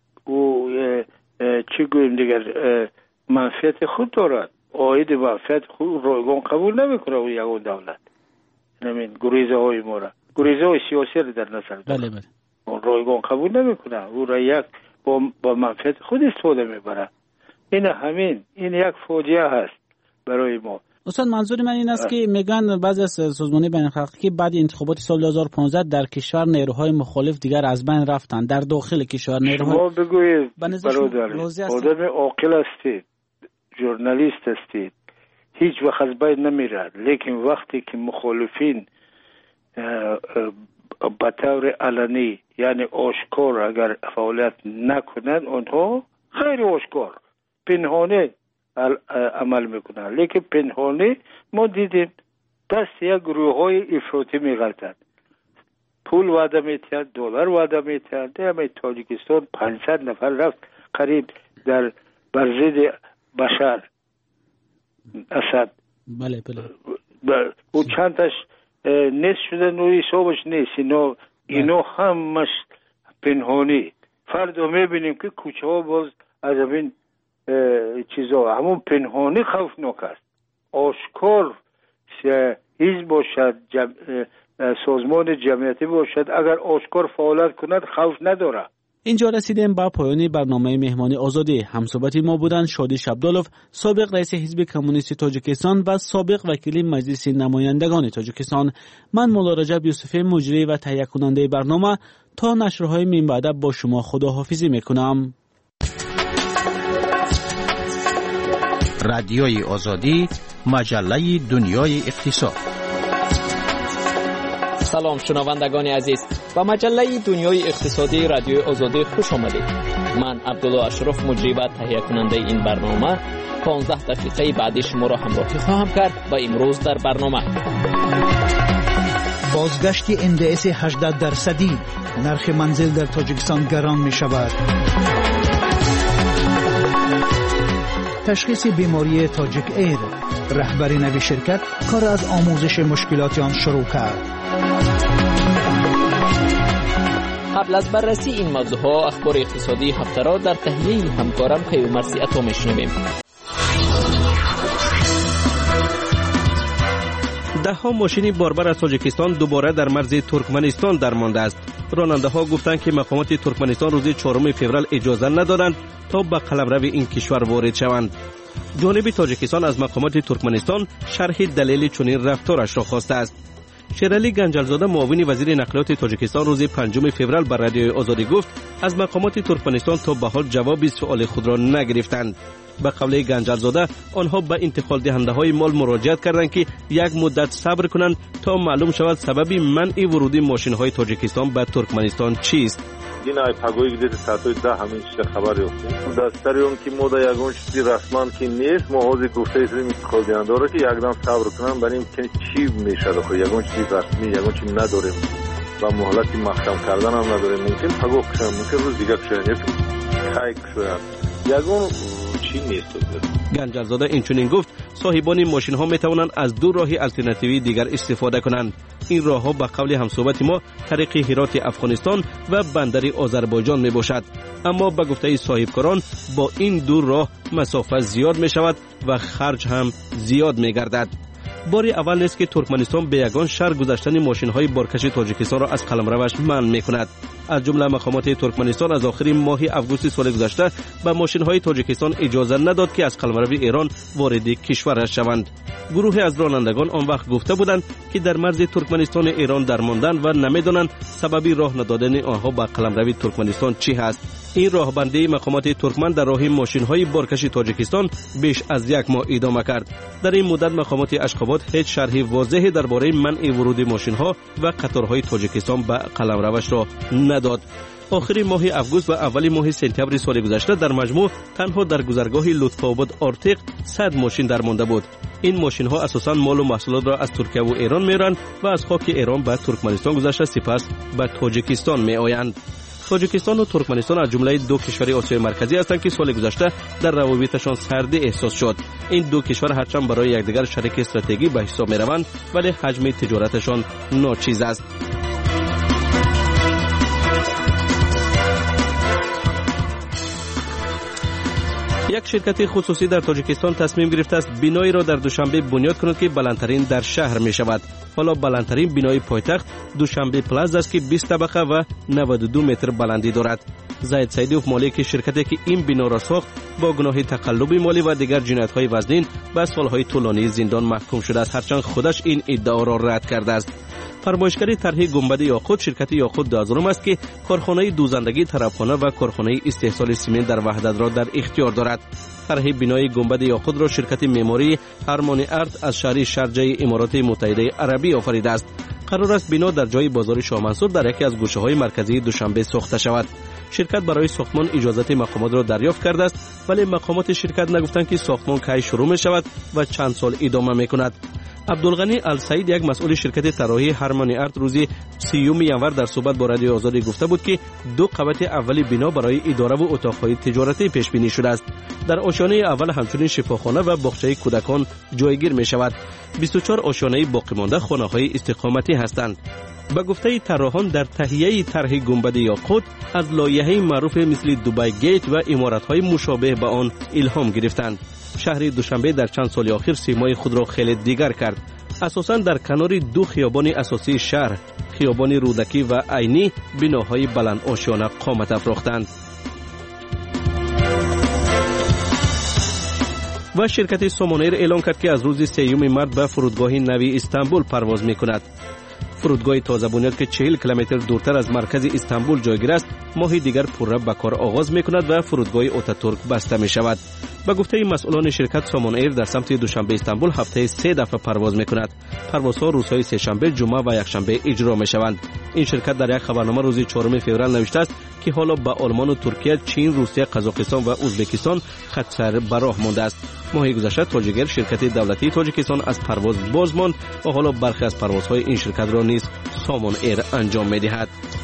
او چی گویم دیگر منفعت خود دارد، عاید منفعت خود رایگان قبول نمیکنه او یگان دولت. همین گریزه های ما را، گریزه های سیاسی را در نظر دارد.
بله بله.
رایگان قبول نمیکنه. او را یک با, با منفعت خود استفاده میبره. این همین این یک فاجعه هست برای ما.
استاد منظور من این است که میگن بعضی از سازمان‌های بین‌المللی که بعد انتخابات سال دو هزار و پانزده در کشور نیروهای مخالف دیگر از بین رفتند، در داخل کشور نیروهای
شما بگویید برادر آدم عاقل هستید، ژورنالیست هستید، هیچ وقت از بین نمیرد، لیکن وقتی که مخالفین به طور علنی یعنی آشکار اگر فعالیت نکنند، اونها خیلی آشکار پنهانه عمل میکنن، لیکن پنهانی ما دیدیم دست یک گروه های افراطی میگردند، پول وعده میتند، دلار وعده میتند. در تاجیکستان پانصد نفر رفت قریب در برزید بشار اسد.
بله بله.
او چندش نیست شده، نوی حسابش نیست. اینا اینا همش پنهانی. فردا میبینیم که کوچه ها باز از این چیزا همون پنهانی خوفناک است. آشکار حزب باشد، جم... سازمان جمعیتی باشد، اگر آشکار فعالیت کند خوف نداره.
اینجا رسیدیم به پایان برنامه مهمانی آزادی. همصحبت ما بودند شادی شبدالوف، سابق رئیس حزب کمونیست تاجیکستان و سابق وکیل مجلس نمایندگان تاجیکستان. من مولا رجب یوسفی مجری و تهیه کننده برنامه تا نشرهای من بعد با شما خداحافظی میکنم.
رادیوی آزادی، مجله دنیای اقتصاد.
سلام شنوندگان عزیز، با مجله دنیای اقتصادی رادیوی آزادی خوش آمدید. من عبدالله اشرف مجری و تهیه کننده این برنامه پانزده دقیقه بعدی شما را همراهی خواهم کرد. و امروز در برنامه
بازگشت ان دی اس هجده درصدی، نرخ منزل در تاجیکستان گران می شود. تشخیص بیماری تاجیک ایر، رهبر نوی شرکت کار از آموزش مشکلات آن شروع کرد.
قبل از بررسی این موضوعها اخبار اقتصادی هفته را در تهیه همکارم پیومرسی عطا میشنویم.
ده ها ماشین باربر از تاجیکستان دوباره در مرز ترکمنستان درمانده است. راننده ها گفتند که مقامات ترکمنستان روز چهارم فوریه اجازه ندادند تا به قلمرو این کشور وارد شوند. جانب تاجیکستان از مقامات ترکمنستان شرح دلیل چنین رفتارش را خواسته است. شیرعلی گنجلزاده معاون وزیر نقلیات تاجیکستان روز پنجم فوریه بر رادیوی آزادی گفت از مقامات ترکمنستان تا به حال جواب سوال خود را نگرفتند. به قول گنجلزاده آنها به انتقال دهنده های مال مراجعت کردند که یک مدت صبر کنند تا معلوم شود سبب منع ورودی ماشین های تاجیکستان به ترکمنستان چیست.
دینای پاگوی گدید ساعتوی ده همین چیز خبری افتید. دستاری اون که مودا یگون چیزی رسمان که نیست محاضی گفته ایزی انتقال دهنده را که یکدام صبر کنن بریم که چی میشه دخواه یگون چیزی رسمی یگون چیزی نداریم و محلتی محکم کردن هم نداریم. ممکن پاگو کشن ممکن روز دیگه کشن خیلی کشن یگون چی نیست.
گنجلزاده اینچنین گفت صاحبان ماشین ها می توانند از دو راه الटरनेटिवی دیگر استفاده کنند. این راه ها به قول همصحبت ما طریق هرات افغانستان و بندر آذربایجان می باشد، اما به گفته صاحبکاران با این دو راه مسافت زیاد می شود و خرج هم زیاد می گردد. باری اول نیست که ترکمنستان به یگان شهر گذشتن ماشین های بارکش تاجیکستان را از قلمروش منع می کند. از جمله مقامات ترکمنستان از آخر ماه اوگوست سال گذشته به ماشین های تاجیکستان اجازه نداد که از قلمرو ایران وارد کشورش شوند. گروه از رانندگان آن وقت گفته بودند که در مرز ترکمنستان ایران درماندند و نمیدانند سببی راه ندادن آنها به قلمرو ترکمنستان چی هست. این راهبندی مقامات ترکمن در راه ماشین های بارکش تاجیکستان بیش از یک ماه ادامه کرد. در این مدت مقامات اشخاباد هیچ شرح واضحی درباره منع ورود ماشین ها و قطارهای تاجیکستان به قلمروش را نداد. آخر ماه اوگوست و اولی ماه سپتامبر سال گذشته در مجموع تنها در گذرگاه لطف‌آباد آرتیق صد ماشین درمانده بود. این ماشین ها اساساً مال و محصولات را از ترکیه و ایران میرند و از خاک ایران به ترکمنستان گذشته سپس به تاجیکستان می آیند. تاجیکستان و ترکمنستان از جمله دو کشور آسیای مرکزی هستند که سال گذشته در روابطشان سردی احساس شد. این دو کشور هرچند برای یکدیگر شریک استراتژیکی به حساب می روند ولی حجم تجارتشان ناچیز است. یک شرکت خصوصی در تاجیکستان تصمیم گرفته است بینایی را در دوشنبه بنیاد کند که بلندترین در شهر می شود. حالا بلندترین بینای پایتخت دوشنبه پلازا است که بیست طبقه و نود و دو متر بلندی دارد. زاید سیدیوف مالک شرکتی که این بنا را ساخت با گناه تقلب مالی و دیگر جنایت‌های وزنین به سالهای طولانی زندان محکوم شده است، هرچند خودش این ادعا را رد کرده است. فرمایشگری طرح گنبد یاقوت شرکت یاقوت دازروم است که کارخانه دوزندگی طرفخانه و کارخانه استحصال سیمنت در وحدت را در اختیار دارد. طرح بنای گنبد یاقوت را شرکت معماری هرمانی ارت از شهر شارجه امارات متحده عربی آفریده است. قرار است بنا در جای بازار شاه منصور در یکی از گوشه‌های مرکزی دوشنبه ساخته شود. شرکت برای ساختمان اجازه مقامات را دریافت کرده است، ولی مقامات شرکت نگفتند که ساختمان کی شروع می شود و چند سال ادامه می کند. عبدالغنی السعید، یک مسئول شرکت طراحی هرمانی ارت، روزی سیوم ینور در صحبت با رادیو آزادی گفته بود که دو قبط اولی بنا برای اداره و اتاق‌های تجارتی پیش بینی شده است. در آشیانه اول همچنین شفاخانه و باغچه کودکان جایگیر می شود. بیست و چهار آشیانه باقی مانده خانه‌های استقامتی هستند. به گفته طراحان در تهیه طرح گنبد یاقوت از لایحه معروف مثل دبی گیت و عمارت‌های مشابه به آن الهام گرفتند. شهر دوشنبه در چند سال اخیر سیمای خود را خیلی دیگر کرد. اساساً در کنار دو خیابان اساسی شهر، خیابان رودکی و عینی، بناهای بلند آشیانه قامت افراختند. و شرکت سامانایر اعلام کرد که از روز سیوم مارس به فرودگاه نوی استانبول پرواز می‌کند. فرودگاه تازه بنیاد که چهل کیلومتر دورتر از مرکز استانبول جایگیر است، ماهی دیگر پرره به کار آغاز می‌کند و فرودگاه آتاتورک بسته می‌شود. به گفته مسئولان شرکت سامانایر در سمت دوشنبه استانبول هفته سه دفعه پرواز می‌کند. پروازها روزهای سه شنبه، جمعه و یک شنبه اجرا می‌شوند. این شرکت در یک خبرنامه روز چهارم فوریه نوشته است که حالا به آلمان و ترکیه، چین، روسیه، قزاقستان و ازبکستان خط سر به راه مانده است. ماه گذشته تاجیگر شرکت دولتی تاجیکستان از پرواز باز ماند و حالا برخی از پروازهای این شرکت را نیز سامان ایر انجام می‌دهد.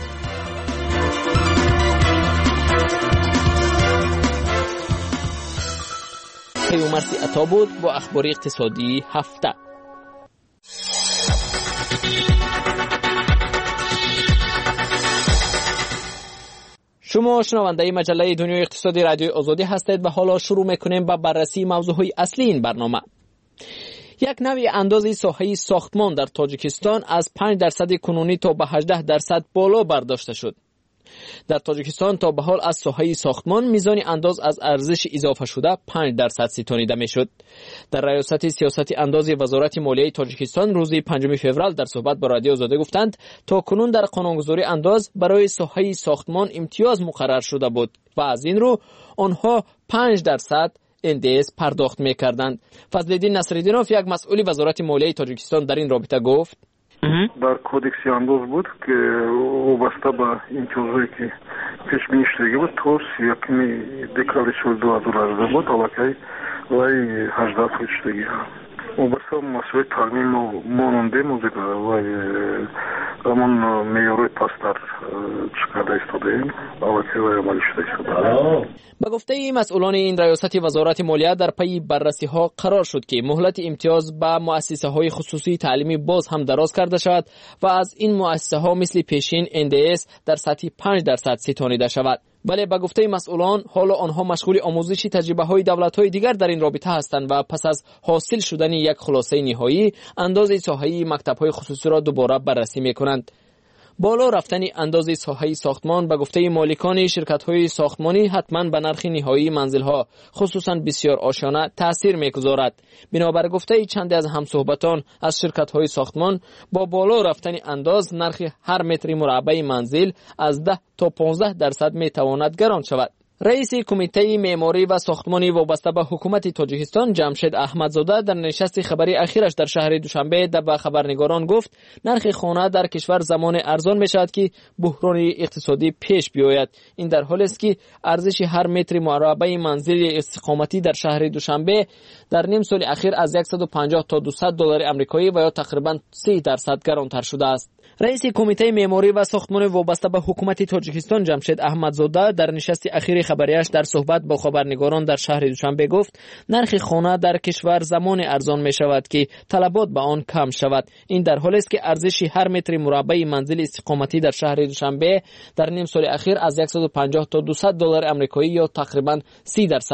پیومرسی عطا بود با اخبار اقتصادی هفته. شما شنونده مجله دنیای اقتصادی رادیو آزادی هستید و حالا شروع میکنیم با بررسی موضوعهای اصلی این برنامه. یک نوع اندازه ساحه ساختمان در تاجیکستان از پنج درصد کنونی تا به هجده درصد بالا برداشته شد. در تاجیکستان تا به حال از ساحه ساختمان میزان انداز از ارزش اضافه شده پنج درصد ستانیده میشد. در ریاست سیاست انداز وزارت مالیه تاجیکستان روز پنجم فوریه در صحبت با رادیو آزادی گفتند تا کنون در قانونگذاری انداز برای ساحه ساختمان امتیاز مقرر شده بود و از این رو آنها پنج درصد ان دی اس پرداخت میکردند. فضل‌الدین نصرالدینوف، یک مسئول وزارت مالیه تاجیکستان، در این رابطه گفت
در کودکس انداز بود که وابسته به امتیازهایی که پیش بینی شده بود تا یکم دکابر سال دو هزار و هجده بود الکی وای هجده فیصد شدگی ها وابسته مسئله ترمیم و ماننده موزیک وای همون میاره پستر چکرده استاده ایم الکی وای عملی شده شده.
به گفته مسئولان این ریاست وزارت مالیه در پی بررسی ها قرار شد که مهلت امتیاز به مؤسسه های خصوصی تعلیمی باز هم دراز کرده شود و از این مؤسسه ها مثل پیشین ان دی اس در سطح پنج درصد ستانیده شود. بله، به گفته مسئولان حالا آنها مشغول آموزش تجربه های دولت های دیگر در این رابطه هستند و پس از حاصل شدن یک خلاصه نهایی اندازه ساحه مکتب های خصوصی را دوباره بررسی می کنند. بالا رفتن اندازه ساحه ساختمان به گفته مالکان شرکت‌های ساختمانی حتما به نرخ نهایی منزل‌ها خصوصاً بسیار آشیانه تأثیر می‌گذارد. بنابر گفته چند از همصحبتان از شرکت‌های ساختمان، با بالا رفتن انداز نرخ هر متر مربع منزل از ده تا پانزده درصد می‌تواند گران شود. رئیس کمیته معماری و ساختمانی وابسته به حکومت تاجیکستان جمشید احمدزاده در نشست خبری اخیرش در شهر دوشنبه به خبرنگاران گفت نرخ خانه در کشور زمان ارزان می شود که بحران اقتصادی پیش بیاید. این در حالی است که ارزش هر متر مربع منزل استقامتی در شهر دوشنبه در نیم سال اخیر از صد و پنجاه تا دویست دلار آمریکایی و یا تقریبا سه درصد گرانتر شده است. رئیس کمیته معماری و ساختمان وابسته به حکومت تاجیکستان جمشید احمدزاده در نشست اخیر خبریش در صحبت با خبرنگاران در شهر دوشنبه گفت نرخ خانه در کشور زمان ارزان می شود که طلبات به آن کم شود. این در حالی است که ارزش هر متر مربع منزل استقامتی در شهر دوشنبه در نیم سال اخیر از صد و پنجاه تا دویست دلار آمریکایی یا تقریبا سه درصد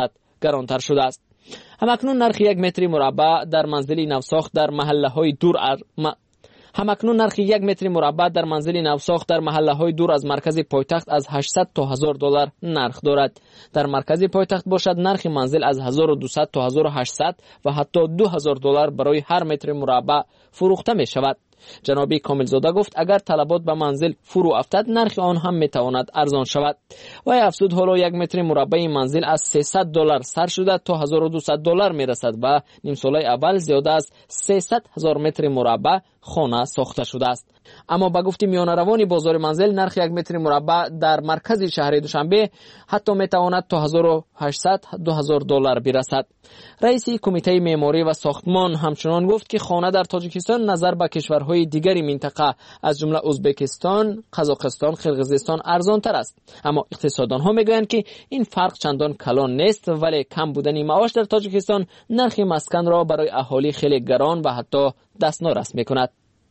گرانتر شده است. همکنون نرخ یک متر مربع در منزل نوساخت در محله های دور ار... م... همکنون نرخ یک متر مربع در منزل نوساخت در محله های دور از مرکز پایتخت از هشتصد تا هزار دلار نرخ دارد. در مرکز پایتخت باشد نرخ منزل از هزار و دویست تا هزار و هشتصد و حتی دو هزار دلار برای هر متر مربع فروخته می شود. جناب کاملزاده گفت اگر طلبات به منزل فرو افتد نرخ آن هم می تواند ارزان شود. و افزود حالا یک متر مربع منزل از سیصد دلار سر شده تا هزار و دویست دلار می رسد و نیم ساله اول زیاده از سیصد هزار متر مربع خانه ساخته شده است. اما با گفت میانه روان بازار منزل نرخ یک متر مربع در مرکز شهر دوشنبه حتی می تواند تا هزار و هشتصد تا دو هزار دلار برسد. رئیس کمیته معماری و ساختمان همچنان گفت که خانه در تاجیکستان نظر به کشورهای دیگری منطقه از جمله ازبکستان، قزاقستان، قرقیزستان ارزان تر است. اما اقتصاددان ها میگویند که این فرق چندان کلان نیست، ولی کم بودن معاش در تاجیکستان نرخ مسکن را برای اهالی خیلی گران و حتی دستنارس میکند.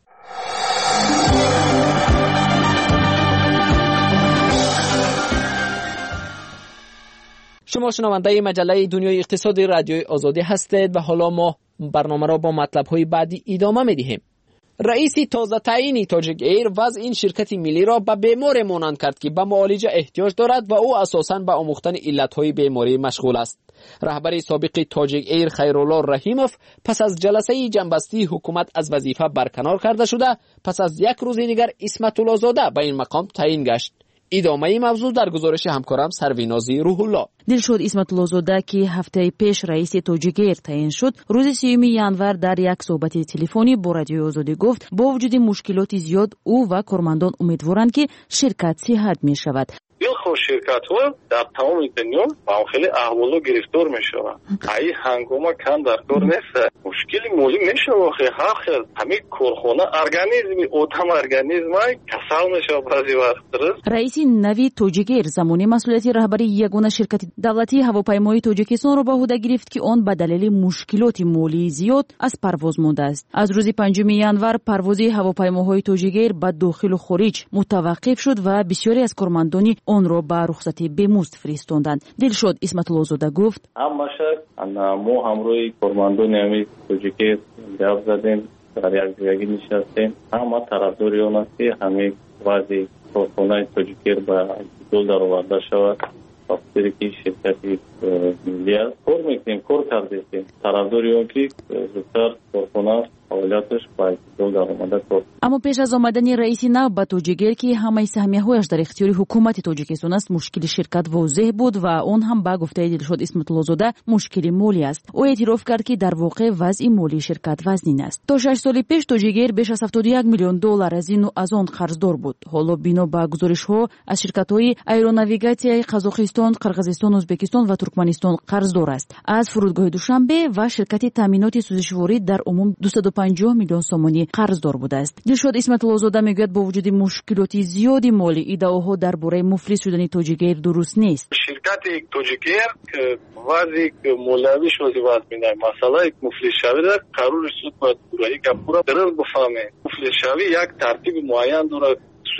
شما شنونده مجله دنیای اقتصادی رادیوی آزادی هستید و حالا ما برنامه را با مطلب‌های بعدی ادامه می‌دهیم. رئیس تازه تعیین تاجیک ایر وضع این شرکت ملی را به بیمار مانند کرد که به معالجه احتیاج دارد و او اساساً به آموختن علت‌های بیماری مشغول است. رهبر سابق تاجیک ایر خیرالله رحیموف پس از جلسه جنبستی حکومت از وظیفه برکنار کرده شده، پس از یک روز دیگر اسمت الله زاده به این مقام تعیین گشت. ادامه این موضوع در گزارش همکارم سروینازی روح الله.
دلشد اسمت الله زاده که هفته پیش رئیس تاجیک ایر تعیین شد، روز سیوم ینور در یک صحبت تلفنی با رادیوی آزادی گفت با وجود مشکلات زیاد او و کارمندان امیدوارند که شرکت صحت می شود.
билхо ширкатҳо дар тамоми дунё ба хеле аҳволо гирифтор мешаванд. ай ҳангома кам дар кор нест. мушкили молӣ мешава охе ҳар хел ҳами корхона организми одам организмай касал мешава баъзи вақт.
раиси нави тоҷик эйр замони масъулияти раҳбари ягона ширкати давлатии ҳавопаймоии тоҷикистонро ба ӯҳда гирифт ки он ба далели мушкилоти молии зиёд аз парвоз мондааст. аз рӯзи панҷуми январ парвози ҳавопаймоҳои тоҷик эйр ба дохилу хориҷ мутаваққиф шуд ва бисёре аз кормандони онро ба рухсати бемузд фиристонданд. дилшод исматуллозода гуфт
ҳамаша мо ҳамроҳи кормандони ҳами тоҷик эйр гап задем, дар якҷоягӣ нишастем. ҳама тарафдори он аст ки ҳами вазъи корхонаи тоҷик эйр ба ҷудол дароварда шавад. вақте ки ширкати миллӣ аст кор мекунем, кор кардем. тарафдори он ки зудтар корхона фаъолияташ ба ҷудол даромада кор.
аммо пеш аз омадани раиси нав ба тоҷик эйр ки ҳамаи саҳмияҳояш дар ихтиёри ҳукумати тоҷикистон аст, мушкили ширкат возеҳ буд ва он ҳам ба гуфтаи дилшод исматуллозода мушкили молӣ аст. ӯ эътироф кард ки дар воқеъ вазъи молии ширкат вазнин аст. то шаш соли пеш тоҷик эйр беш аз ҳафтоду як миллион доллар аз ину аз он қарздор буд. ҳоло бино ба гузоришҳо аз ширкатҳои аэронавигатсияи қазоқистон, қирғизистон, ӯзбекистон ва туркманистон қарздор аст. аз фурудгоҳи душанбе ва ширкати таъминоти сӯзишворӣ дар умум дуюст و پنجاه میلیون сомонӣ қарздор будааст. дилшод исматуллозода мегӯяд бо вуҷуди мушкилоти зиёди молӣ иддаоҳо дар бораи муфлис шудани тоҷик эйр дуруст нест.
ширкати тоҷик эйр вазъи молиявӣ шози вазъ медиҳад. масъалаи муфлисшавӣ қарори суд бояд пурраи гапура дурст бифаҳмем. муфлисшавӣ як тартиби муайян дорад.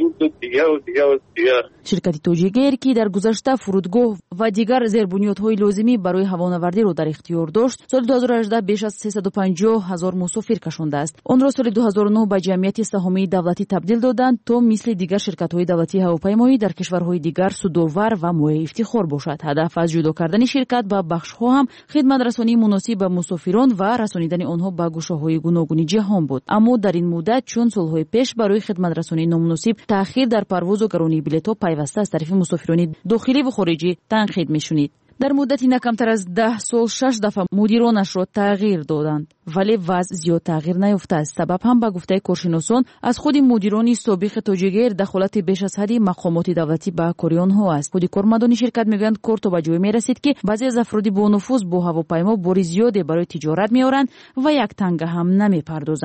ширкати тоҷик эйр ки дар гузашта фурудгоҳ ва дигар зербунёдҳои лозимӣ барои ҳавонавардиро дар ихтиёр дошт, соли ду ҳазору ҳаждаҳ беш аз сесаду панҷоҳ ҳазор мусофир кашондааст. онро соли ду ҳазору нӯҳ ба ҷамъияти саҳомии давлатӣ табдил доданд, то мисли дигар ширкатҳои давлатии ҳавопаймоӣ дар кишварҳои дигар судовар ва моеъ ифтихор бошад. ҳадаф аз ҷудо кардани ширкат ба бахшҳо ҳам хидматрасонии муносиб ба мусофирон ва расонидани онҳо ба гӯшаҳои гуногуни ҷаҳон буд. аммо дар ин муддат чун солҳои пеш барои хидматрасонии номуносиб таъхир дар парвозу гаронии билетҳо пайваста аз тарафи мусофирони дохилӣ ва хориҷӣ танқид мешунид. дар муддати на камтар аз даҳ сол шаш дафъа мудиронашро тағйир доданд, вале вазъ зиёд тағйир наёфтааст. сабаб ҳам ба гуфтаи коршиносон аз худи мудирони собиқи тоҷик эйр дахолати беш аз ҳадди мақомоти давлатӣ ба кори онҳо аст. худи кормандони ширкат мегӯянд кор то ба ҷое мерасид ки баъзе аз афроди бонуфуз бо ҳавопаймо бори зиёде барои тиҷорат меоранд ва як танга ҳам намепардозанд.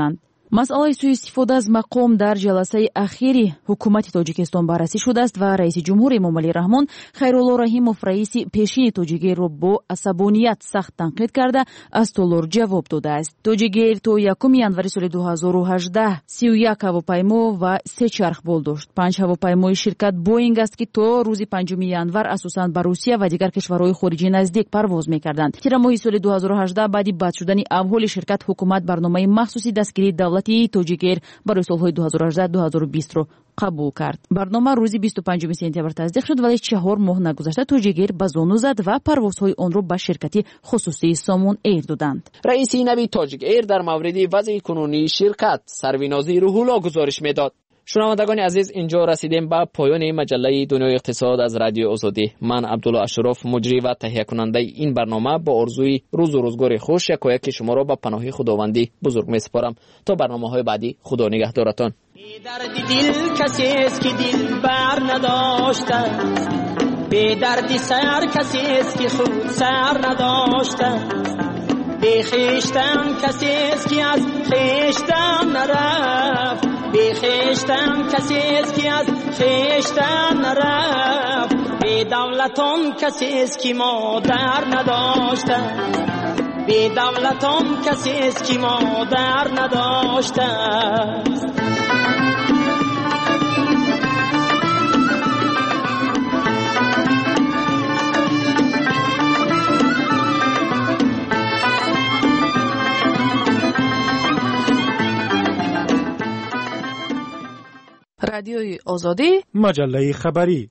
مسئله سوء استفاده از مقام در جلسه اخیری حکومت تاجیکستان بررسی شده است و رئیس جمهور امامعلی رحمان خیرالله رحیموف رئیس پیشین توجیگیر را با عصبانیت سخت تنقید کرده از تالار جواب داده است. توجیگیر تا یکم январи соли دو هزار و هجده سی و یک هواپیما و سه چرخبال داشت. پنج هواپیمای شرکت بوینگ است که تا روز پنجم январ اساساً به روسیه و دیگر کشورهای خارجی نزدیک پرواز می‌کردند. تیر ماه سال دو هزار و هجده بعد بد شدن احوال شرکت حکومت برنامه مخصوصی دستگیری دولتی توجیگیر برای سالهای دو هزار و هجده دو هزار و بیست را قبول کرد. برنامه روزی بیست و پنجم سپتامبر تصدیق شد ولی چهار ماه نگذشته توجیگیر به زانو زد و پروازهای آن را به شرکت خصوصی سامون ایر دادند.
رئیس نوی تاجیک ایر در مورد وضع کنونی شرکت سروینازی روح‌الله گزارش میداد. شنوندگان عزیز، اینجا رسیدیم به پایان مجله دنیای اقتصاد از رادیو آزادی. من عبدالله اشرف مجری و تهیه کننده این برنامه با آرزوی روز و روزگار خوش یکایک شما را به پناه خداوندی بزرگ میسپارم. تا برنامه‌های بعدی، خدا نگهدارتان.
بی درد دل کسی است که دل بر نداشته، بی درد سر کسی است که خود سر نداشته، بی خویشتن کسی است که از خویشتن نرفت، بی خویشتن کسی است که از خویشتن نرفت، بی دولتان کسی است که مادر نداشته، بی دولتان کسی است که مادر نداشته.
رادیوی آزادی،
مجله خبری.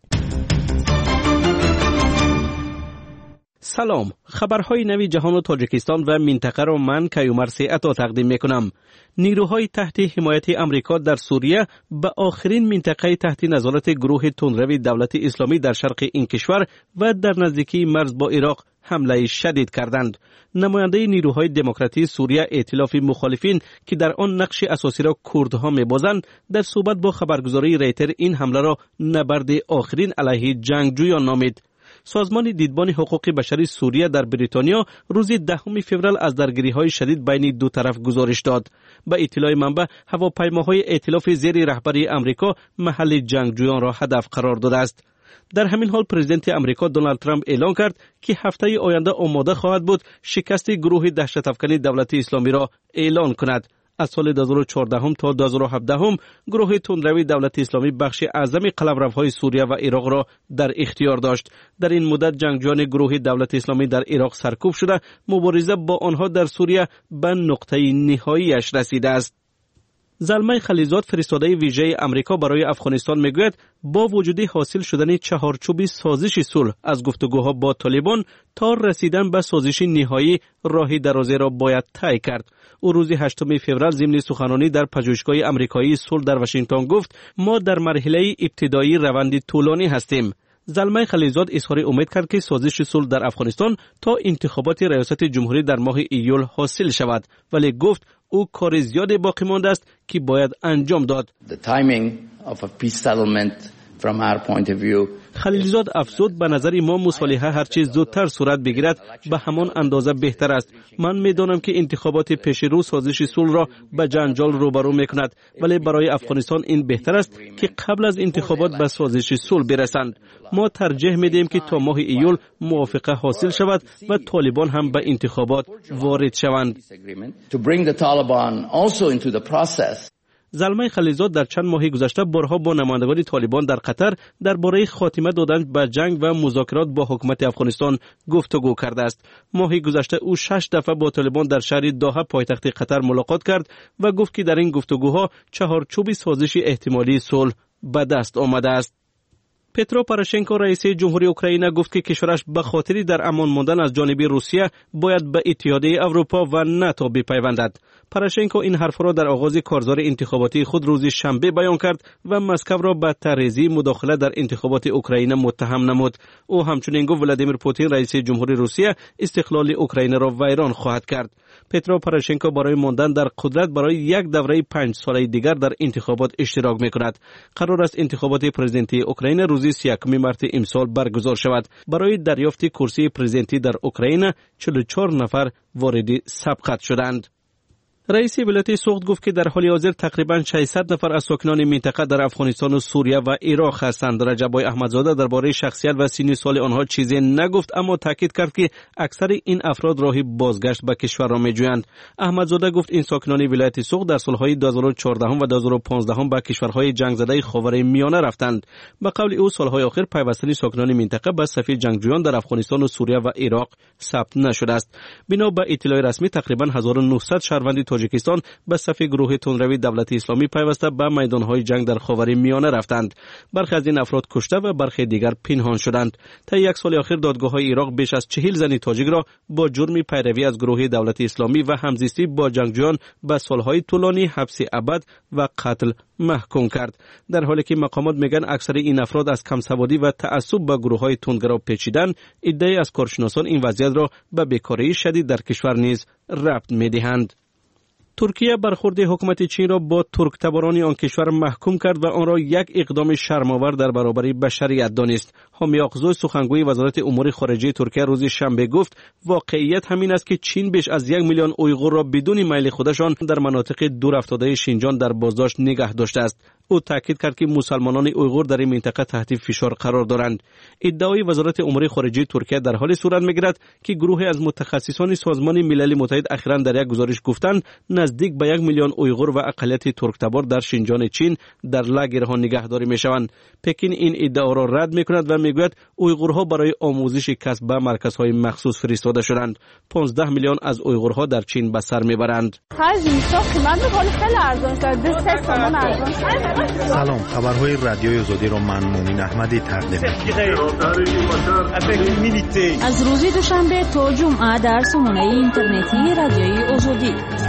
سلام، خبرهای نوی جهان و تاجیکستان و منطقه را من کیومر سیعتا تقدیم میکنم. نیروهای تحت حمایت امریکا در سوریه به آخرین منطقه تحت نظارت گروه تندروی دولت اسلامی در شرق این کشور و در نزدیکی مرز با عراق حمله شدید کردند. نماینده نیروهای دموکراتی سوریه ائتلاف مخالفین که در آن نقش اساسی را کردها می‌بازند، در صحبت با خبرگزاری ریتر این حمله را نبرد آخرین علیه جنگجویان نامید. سازمان دیدبان حقوق بشری سوریه در بریتانیا روز دهم فوریه از درگیری‌های شدید بین دو طرف گزارش داد. به اطلاع منبع، هواپیماهای ائتلاف زیر رهبری امریکا محل جنگجویان را هدف قرار داده است. در همین حال پرزیدنت امریکا دونالد ترامپ اعلام کرد که هفته آینده آماده خواهد بود شکست گروه دهشت افکنی دولت اسلامی را اعلان کند. از سال دو هزار و چهارده تا دو هزار و هفده گروه تندروی دولت اسلامی بخش اعظم قلمروهای سوریه و عراق را در اختیار داشت. در این مدت جنگجویان گروه دولت اسلامی در عراق سرکوب شده، مبارزه با آنها در سوریه به نقطه نهاییش رسیده است. زلمه خلیزاد، فرستاده ویژه امریکا برای افغانستان، میگوید با وجود حاصل شدن چهارچوب سازش صلح از گفتگوها با طالبان تا رسیدن به سازش نهایی، راه درازی را باید طی کرد. او روز هشتم فوریه ضمن سخنرانی در پژوهشگاه آمریکایی صلح در واشنگتن گفت ما در مرحله ابتدایی روند طولانی هستیم. زلمه خلیزاد اظهار امید کرد که سازش صلح در افغانستان تا انتخابات ریاست جمهوری در ماه ایول حاصل شود، ولی گفت او کار زیادی باقی مانده است که باید انجام داد.
The timing of a peace settlement from our point of view
خلیلزاد افزود به نظر ما مصالحه هر چیز زودتر صورت بگیرد به همان اندازه بهتر است. من میدانم که انتخابات پیش رو سازش صلح را به جنجال روبرو میکند، ولی برای افغانستان این بهتر است که قبل از انتخابات به سازش صلح برسند. ما ترجیح میدیم که تا ماه ایول موافقه حاصل شود و طالبان هم به انتخابات وارد شوند. زلمه خلیزاد در چند ماه گذشته بارها با نمایندگان طالبان در قطر درباره خاتمه دادن به جنگ و مذاکرات با حکومت افغانستان گفتگو کرده است. ماه گذشته او شش دفعه با طالبان در شهر دوحه پایتخت قطر ملاقات کرد و گفت که در این گفتگوها چهارچوب سازش احتمالی صلح به دست آمده است. پترو پروشنکو رئیس جمهوری اوکراین گفت که کشورش به خاطر در امان ماندن از جانب روسیه باید به اتحادیه اروپا و ناتو بپیوندد. پروشنکو این حرف را در آغاز کارزار انتخاباتی خود روز شنبه بیان کرد و مسکو را به تریزی مداخله در انتخابات اوکراین متهم نمود. او همچنین گفت ولادیمیر پوتین رئیس جمهوری روسیه استقلال اوکراین را ویران خواهد کرد. پترو پروشنکو برای ماندن در قدرت برای یک دوره پنج ساله دیگر در انتخابات اشتراک می‌کند. قرار است انتخابات پرزیدنتی اوکراین روز سی و یک مارس امسال برگزار شود. برای دریافت کرسی پرزیدنتی در اوکراین چهل و چهار نفر وارد سبقت شدند. رئیس ولایت سوخت گفت که در حال حاضر تقریباً ششصد نفر از ساکنان منطقه در افغانستان و سوریه و عراق هستند. رجب احمدزاده درباره شخصیت و سن سال آنها چیزی نگفت، اما تاکید کرد که اکثر این افراد راه بازگشت به کشور را می‌جویند. احمدزاده گفت این ساکنان ولایت سوخت در سالهای دو هزار و چهارده و دو هزار و پانزده به کشورهای جنگ زده خاورمیانه رفتند. به قول او سالهای آخر پیوستن ساکنان منطقه به صف جنگجویان در افغانستان و سوریه و عراق ثبت نشده است. بنا به اطلاع رسمی تقریباً هزار و نهصد شهروند تاجیکستان به صف گروه تندروی دولت اسلامی پیوسته به میدانهای جنگ در خاورمیانه رفتند. برخی از این افراد کشته و برخی دیگر پنهان شدند. تا یک سال اخیر دادگاه‌های عراق بیش از چهل زن تاجیک را با جرم پیروی از گروه دولت اسلامی و همزیستی با جنگجویان به سالهای طولانی حبس ابد و قتل محکوم کرد. در حالی که مقامات میگن اکثر این افراد از کمسوادی و تعصب به گروه‌های تندگرا پیچیدن، ادعای از کارشناسان این وضعیت را به بیکاری شدید در کشور نیز ربط می‌دهند. ترکیه برخورد حکومت چین را با ترک تباران آن کشور محکوم کرد و آن را یک اقدام شرم‌آور در برابر بشریت دانست. حامی آقزوی سخنگوی وزارت امور خارجه ترکیه روز شنبه گفت واقعیت همین است که چین بیش از یک میلیون اویغور را بدون میل خودشان در مناطق دور افتاده شینجان در بازداشت نگه داشته است. او تاکید کرد که مسلمانان اویغور در این منطقه تحت فشار قرار دارند. ادعای وزارت امور خارجه ترکیه در حال صورت می‌گیرد که گروهی از متخصصان سازمان ملل متحد اخیراً در یک گزارش گفتند نزدیک به یک میلیون اویغور و اقلیت ترک تبار در شینجان چین در لاگرها نگهداری می‌شوند. پکین این ادعا را رد می‌کند و می‌گوید اویغورها برای آموزش کسب به مرکزهای مخصوص فرستاده شدند. پانزده میلیون از اویغورها در چین به سر می‌برند.
سلام، خبرهای رادیوی آزادی را من مومن احمدی تقدیم می‌کنم.
از روز دوشنبه تا جمعه در سامانه اینترنتی رادیوی آزادی.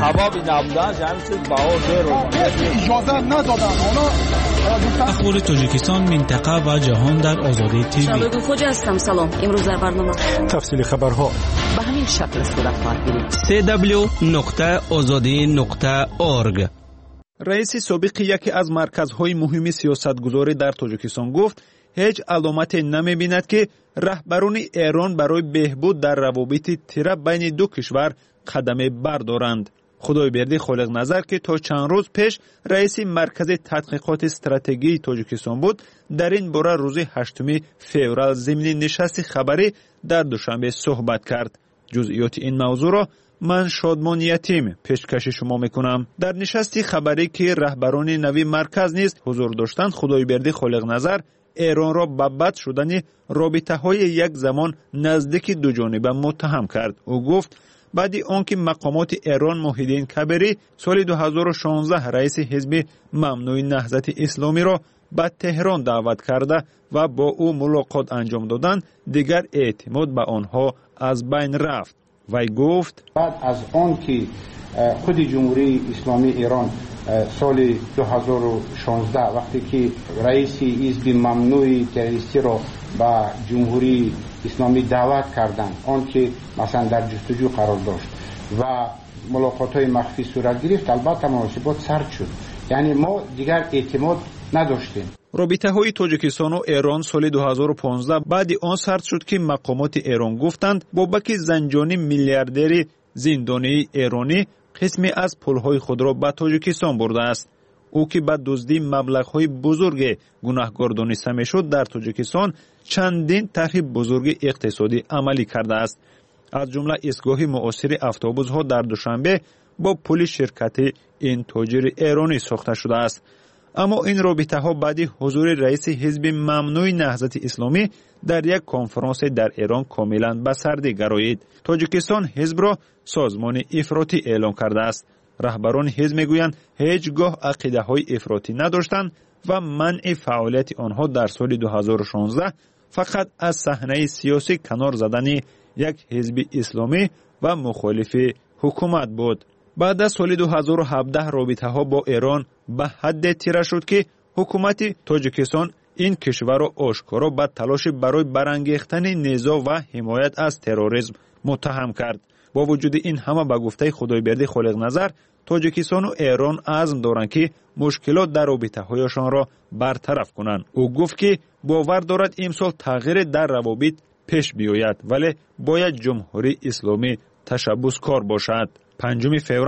اخبار تاجیکستان، منطقه و جهان در آزادی تیوی.
شبکه خوجا هستم. سلام. امروز در برنامه
تفصیل خبرها
به همین شکل صورت خواهد گرفت.
سی دبلیو نقطه آزادی نقطه اورگ.
رئیس سابق یکی از مرکزهای مهم سیاستگذاری در تاجیکستان گفت هیچ علامتی نمی‌بیند که رهبران ایران برای بهبود در روابط تیره بین دو کشور قدم بردارند. خدایبردی خالق نظر که تا چند روز پیش رئیس مرکز تحقیقات استراتژی تاجیکستان بود، در این باره روز هشتم فوریه ضمن نشست خبری در دوشنبه صحبت کرد. جزئیات این موضوع را من شادمان یتیم پیشکش شما میکنم. در نشست خبری که رهبران نوی مرکز نیز حضور داشتند، خدایبردی خالق نظر ایران را به بد شدن رابطه های یک زمان نزدیک دو جانبه متهم کرد. او گفت بعد آنکه مقامات ایران موحدین کبیری سال دو هزار و شانزده رئیس حزب ممنوع نهضت اسلامی را به تهران دعوت کرده و با او ملاقات انجام دادند، دیگر اعتماد به آنها از بین رفت. وی گفت
بعد از آن که خود جمهوری اسلامی ایران سال دو هزار و شانزده وقتی که رئیس حزب ممنوع تروریستی را به جمهوری اسلامی دعوت کردند، آن که مثلا در جستجو قرار داشت و ملاقات های مخفی صورت گرفت، البته مناسبات سرد شد. یعنی ما دیگر اعتماد نداشتیم.
رابطه های تاجیکستان و ایران سال دو هزار و پانزده بعد آن سرد شد که مقامات ایران گفتند بابک زنجانی میلیاردر زندانی ایرانی قسمی از پولهای خود را به تاجیکستان برده است. او که به دزدی مبلغ‌های بزرگ گناهکار دانسته میشد، در تاجیکستان چندین طرح بزرگ اقتصادی عملی کرده است. از جمله ایستگاه معاصر اتوبوس‌ها در دوشنبه با پول شرکت این تاجر ایرانی ساخته شده است. اما این رابطه ها بعد حضور رئیس حزب ممنوع نهضت اسلامی در یک کنفرانس در ایران کاملا به سردی گرایید. تاجیکستان حزب را سازمان افراطی اعلام کرده است. رهبران حزب میگویند هیچگاه عقیده های افراطی نداشتند و منع فعالیت آنها در سال دو هزار و شانزده فقط از صحنه سیاسی کنار زدن یک حزب اسلامی و مخالف حکومت بود. بعد از سال دو هزار و هفده رابطه ها با ایران به حد تیره شد که حکومت تاجیکستان این کشور را آشکارا به تلاش برای برانگیختن نزاع و حمایت از تروریسم متهم کرد. با وجود این همه به گفته خدایبردی خالق نظر، تاجیکستان و ایران عزم دارند که مشکلات در رابطه هایشان را برطرف کنند. او گفت که باور دارد امسال تغییر در روابط پیش بیاید، ولی باید جمهوری اسلامی تشبثکار باشد. پنجم فوریه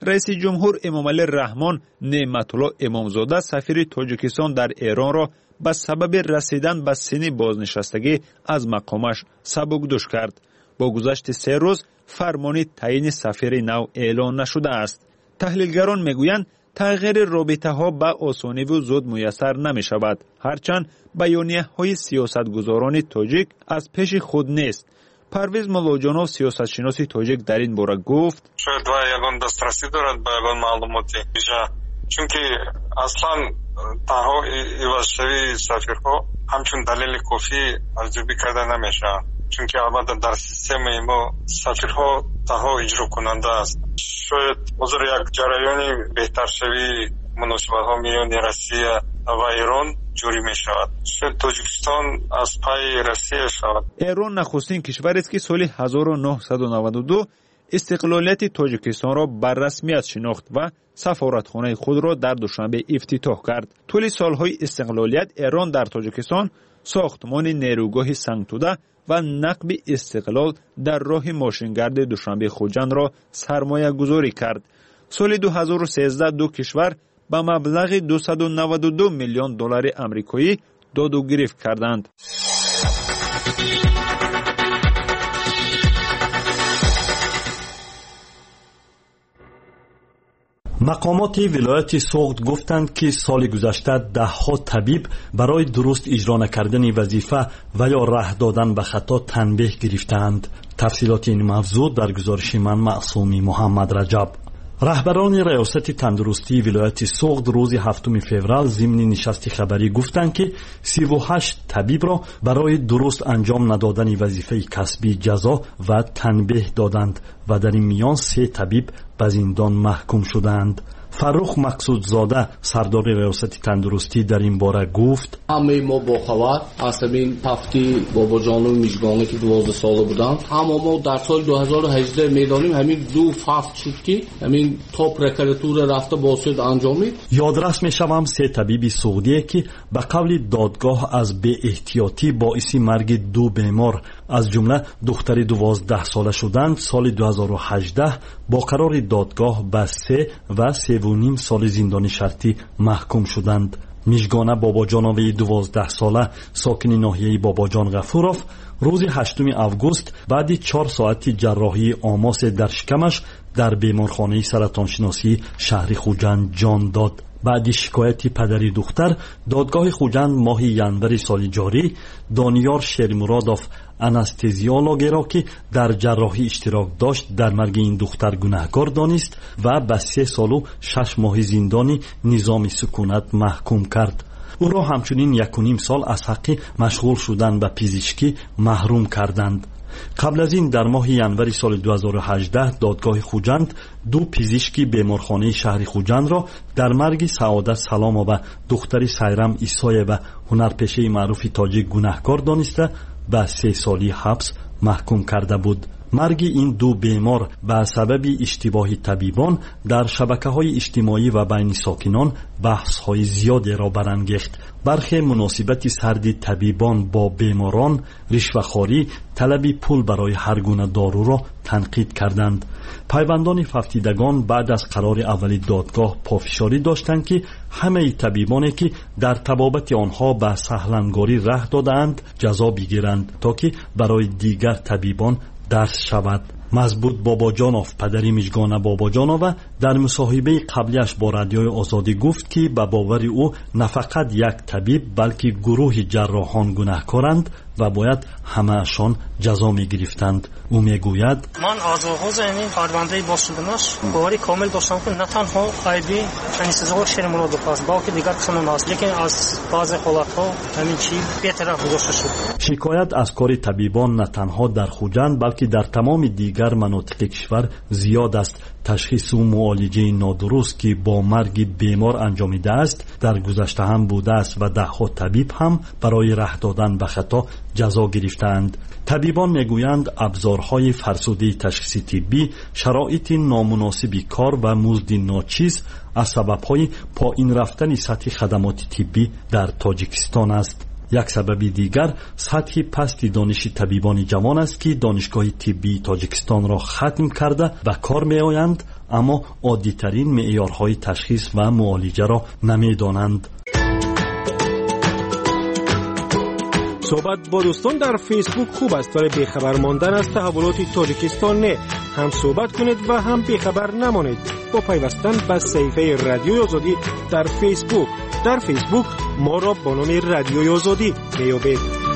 رئیس جمهور امامعلی رحمان نعمتالله امامزاده سفیر تاجیکستان در ایران را به سبب رسیدن به سن بازنشستگی از مقامش سبکدوش کرد. با گذشت سه روز فرمان تعیین سفیر نو اعلان نشده است. تحلیلگران میگویند تغییر رابطه ها به آسانی و زود میسر نمی شود، هرچند بیانیه های سیاستگزاران تاجیک از پیش خود نیست. پرویز ملاجانов سیاستشناس تاجیک در این باره گفت
شاید و یگان دسترسی دارد به یگان معلوماتی ویژه، چونکه اصلا تنها عوضشوی سفیرها همچون دلیل کافی ارزیابی کرده نمیشه، چونکه البته در سیستم ما سفیرها تنها اجرا کننده است. شاید حضور یک جریانی بهتر شوی مناسبت ها میان روسیه و ایران جوری می شود. شاید تاجیکستان از پای روسیه شود.
ایران نخستین کشور است که سال هزار و نهصد و نود و دو استقلالیت تاجیکستان را بر رسمیت شناخت و سفارتخانه خود را در دوشنبه افتتاح کرد. طول سالهای استقلالیت ایران در تاجیکستان ساختمان نیروگاه سنگتوده و نقب استقلال در راه ماشینگرد دوشنبه خوجند را سرمایه گذاری کرد. سال دو هزار و سیزده دو کشور به مبلغ دویست و نود و دو میلیون دلار آمریکایی داد و گرفت کردند.
مقامات ولایت سوغد گفتند که سال گذشته ده ها طبیب برای درست اجرا نکردن وظیفه و یا راه دادن به خطا تنبیه گرفتند. تفصیلات این موضوع در گزارش من معصومی محمد رجب. رهبران ریاست تندرستی ولایت سوغد روز هفتم فوریه ضمن نشست خبری گفتند که سی و هشت طبیب را برای درست انجام ندادن وظیفه کسبی جزا و تنبیه دادند و در این میان سه طبیب به زندان محکوم شدند. فروخ مقصودزاده سردار ریاست تندرستی در این باره گفت
همه ما با خبر از همین تفتی بابا جان و میزگانی که دوازده ساله بودند، اما ما در سال دو هزار و هجده میدانیم همین دو فصل شد که همین تاپ رکراتور رفته باسد انجامید.
یادرس میشوم سه طبیب سعودی که به قول دادگاه از بی احتیاطی باعث مرگ دو بیمار از جمله دختر دوازده ساله شدند سال دو هزار و هجده با قرار دادگاه به سه و سه و نیم سال زندان شرطی محکوم شدند. میژگانه باباجانوی دوازده ساله ساکن ناحیه باباجان غفوروف روز هشتم آگوست بعد چهار ساعت جراحی آماس در شکمش در بیمارخانه سرطانشناسی شهر خوجند جان داد. بعد شکایت پدری دختر دادگاه خوجند ماه ینور سال جاری دانیار شیرمرادوف انستزیولوگ را که در جراحی اشتراک داشت در مرگ این دختر گناهکار دانست و به سه سال و شش ماه زندانی نظام سکونت محکوم کرد. او را همچنین یک و نیم سال از حق مشغول شدن به پزشکی محروم کردند. قبل از این در ماه ینور سال دو هزار و هجده دادگاه خوجند دو پزشکی بیمارخانه شهر خوجند را در مرگ سعادت سلام و دختر سیرم ایسای و هنرپیشه معروف تاجیک گناهکار دانسته به سه سالی حبس محکوم کرده بود. مرگ این دو بیمار به سبب اشتباه طبیبان در شبکه‌های اجتماعی و بین ساکنان بحث‌های زیادی را برانگیخت. برخی مناسبت سرد طبیبان با بیماران، رشوه‌خواری، طلب پول برای هر گونه دارو را تنقید کردند. پیوندان ففتیدگان بعد از قرار اولی دادگاه پافشاری داشتند که همه طبیبانی که در طبابت آنها به سهلنگاری ره دادند جزا بگیرند تا که برای دیگر طبیبان درس شود. مزبوط باباجانوف پدری میژگانه باباجانوف در مصاحبه قبلیش با رادیوی آزادی گفت که به باور او نه فقط یک طبیب بلکه گروه جراحان گناهکارند و باید همه‌شان جزا می‌گرفتند. او میگوید
من از آغاز این پرونده باز شدنش باوری کامل داشتم که نه تنها عیبی انیسزار شیرمرادوف است بلکه دیگر قانون است، لیکن از بعض حالت‌ها همین چی بی‌طرف گذاشته شد.
شکایت از کار طبیبان نه تنها در خوجند بلکه در تمام دیگر مناطق کشور زیاد است. تشخیص و معالجه نادرست که با مرگ بیمار انجامیده است در گذشته هم بوده است و ده ها طبیب هم برای ره دادن به خطا جزا گرفتند. طبیبان میگویند ابزارهای فرسوده تشخیص طبی، شرایط نامناسب کار و مزد ناچیز از سببهای پایین رفتن سطح خدمات طبی در تاجیکستان است. یک سبب دیگر سطح پست دانش طبیبان جوان است که دانشگاه طبی تاجیکستان را ختم کرده و کار می آیند اما عادی‌ترین معیارهای تشخیص و معالجه را نمی‌دانند.
صحبت با دوستان در فیسبوک خوب است ولی بیخبر ماندن از تحولات تاجیکستان نه. هم صحبت کنید و هم بیخبر نمانید با پیوستن به صفحه رادیوی آزادی در فیسبوک. در فیسبوک ما را با نام رادیوی آزادی میابید.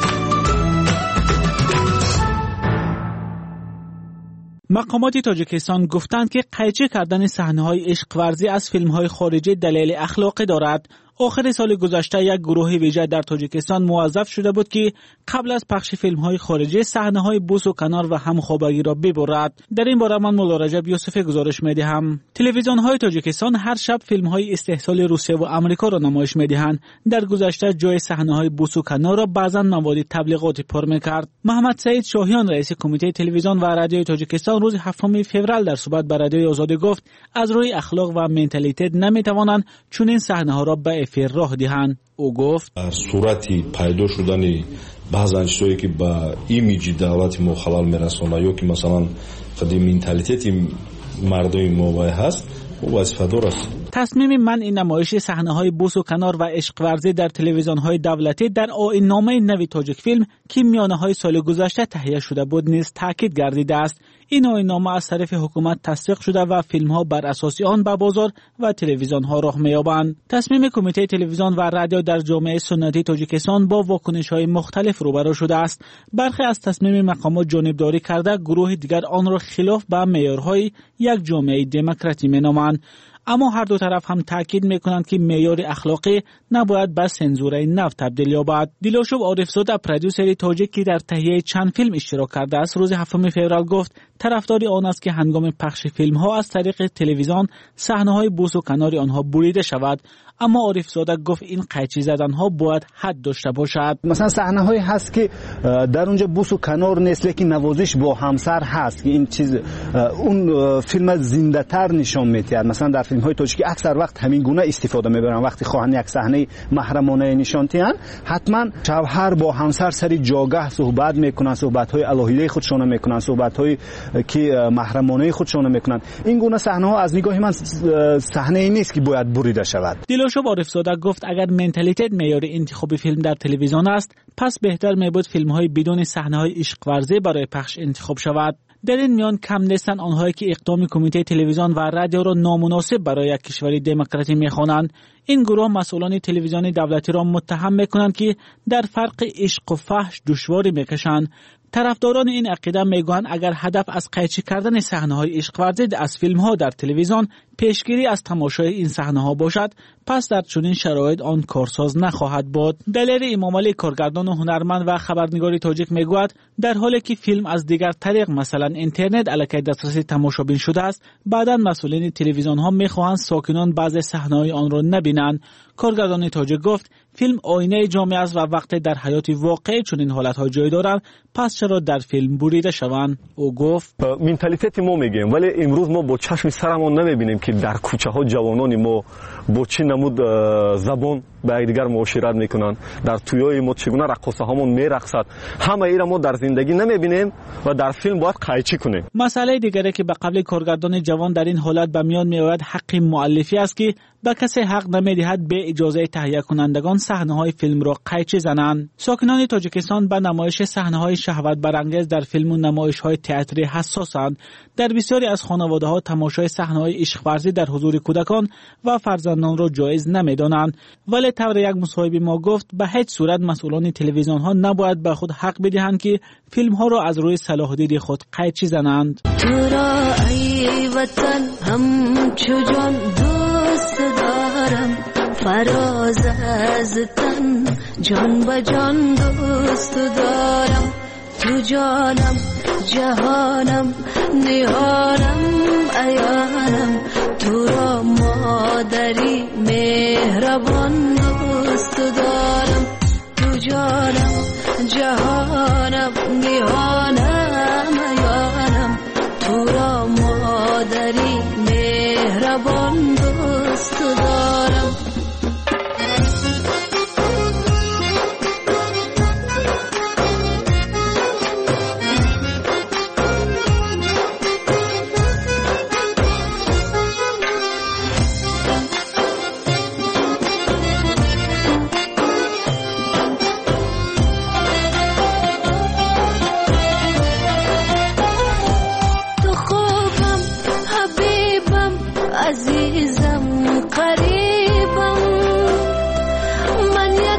مقامات تاجیکستان گفتند که قیچی کردن صحنه‌های عشق ورزی از فیلم‌های خارجی دلیل اخلاقی دارد. آخر سال گذشته یک گروه ویژه در تاجیکستان موظف شده بود که قبل از پخش فیلم‌های خارجی صحنه‌های بوس و کنار و همخوابگی را ببرد. در این باره من مولا رجب یوسفی گزارش می‌دهم. تلویزیون‌های تاجیکستان هر شب فیلم‌های استحصال روسیه و آمریکا را نمایش می‌دهند. در گذشته جای صحنه‌های بوس و کنار را بعضاً مواد تبلیغاتی پر می‌کرد. محمد سعید شاهیان رئیس کمیته تلویزیون و رادیوی تاجیکستان روز هفتم فوریه در صحبت با رادیوی آزادی گفت از روی اخلاق و منتالیته نمی‌توانند چون این صحنه‌ها را به افیر راه دهند. او گفت
صورتی پیدا شدنی بعضن چیزایی که با ایمیج دولت ما خلال میرسونه یا که مثلا خودی منتالیته مردم ما هست او وظیفه‌دار است.
تصمیم من این نمایش صحنه‌های بوس و کنار و عشق ورزی در تلویزیون‌های دولتی در آیین‌نامه نوی تاجیک فیلم که میانه‌های سال گذشته تهیه شده بود نیز تاکید گردیده است. این آیین‌نامه از طرف حکومت تصدیق شده و فیلم‌ها بر اساس آن به بازار و تلویزیون‌ها راه می‌یابند. تصمیم کمیته تلویزیون و رادیو در جامعه سنتی تاجیکستان با واکنش‌های مختلف روبرو شده است. برخی از تصمیم مقامات جانبداری کرده، گروه دیگر آن را خلاف به معیارهای یک جامعه دموکراتی می‌نامند. اما هر دو طرف هم تاکید میکنند که معیار اخلاقی نباید به سنزور نو تبدیل یابد. دیلاشوب عارفزاده پرودوسر تاجیک که در تهیه چند فیلم اشتراک کرده است روز هفتم فوریه گفت طرفدار آن است که هنگام پخش فیلم ها از طریق تلویزیون صحنه های بوس و کنار آنها بریده شود. اما عارفزاده گفت این قیچی زدن ها باید حد داشته باشد.
مثلا صحنه هایی هست که در اونجا بوس و کنار نیست لیکن نوازش با همسر هست که این چیز اون فیلم زنده تر نشان میده. مثلا در فیلم های تاجیکی اکثر وقت همین گونه استفاده میبرن. وقتی خواهن یک صحنه محرمانه نشان دهن حتما شوهر با همسر سری جاگه صحبت میکنن، صحبت های الهیده خودشون میکنن، صحبت های که محرمانه خودشون میکنن. این گونه صحنه ها از نگاه من صحنه ای نیست که باید بریده شود.
دیلاشوب عارفزاده گفت اگر منتالیته معیار انتخاب فیلم در تلویزیون است پس بهتر میبود فیلم های بدون صحنه های عشق ورزی برای پخش انتخاب شود. در این میان کم نیستند آنهایی که اقدام کمیته تلویزیون و رادیو را نامناسب برای یک کشور دموکراتی میخوانند. این گروه مسئولان تلویزیون دولتی را متهم میکنند که در فرق عشق و فحش دشواری میکشند. طرفداران این عقیده میگویند اگر هدف از قیچی کردن صحنه‌های عشق ورزی از فیلم‌ها در تلویزیون پیشگیری از تماشای این صحنه‌ها باشد پس در چنین شرایط آن کارساز نخواهد بود. دلیر امامعلی کارگردان و هنرمند و خبرنگار تاجیک میگوید در حالی که فیلم از دیگر طریق مثلا اینترنت علیه دسترسی تماشابین شده است بعداً مسئولین تلویزیون‌ها میخواهند ساکنان بعضی صحنه‌های آن را نبینند. کارگردان تاجیک گفت فیلم آینه جامعه است و وقتی در حیات واقعی چنین حالت‌ها جای دارند پس چرا در فیلم بریده شوند. او گفت
منتالیته ما میگیم ولی امروز ما با چشم سرمون نمیبینیم که در کوچه ها جوانان ما با چه نمود زبان با یکدیگر معاشرت میکنن، در تویای ما چگونه رقاصه هامون میرقصد. همه اینا ما در زندگی نمیبینیم و در فیلم باید قیچی کنیم.
مسئله دیگری که به قبل کارگردان جوان در این حالت به میان میآید حق مؤلفی است که به کسی حق نمیدهد به اجازه تهیه کنندگان صحنه‌های فیلم را قیچی زنند. ساکنان تاجیکستان به نمایش صحنه‌های شهوت برانگیز در فیلم و نمایش‌های تئاتری حساسند. در بسیاری از خانواده‌ها تماشای صحنه‌های عشق ورزی در حضور کودکان و فرزندان را جایز نمی‌دانند. ولی طور یک مصاحبه ما گفت به هیچ صورت مسئولان تلویزیون‌ها نباید به خود حق بدهند که فیلم‌ها را از روی صلاح دید خود قیچی زنند.
تو را ای وطن همچو جان دوست دارم، فراز از تن جان به جان دوست دارم. تو جانم جهانم نهانم ایانم، تو را مادری مهربان دوست دارم. تو جانم جهانم نهانم ایانم، تو را مادری مهربان دوست دارم.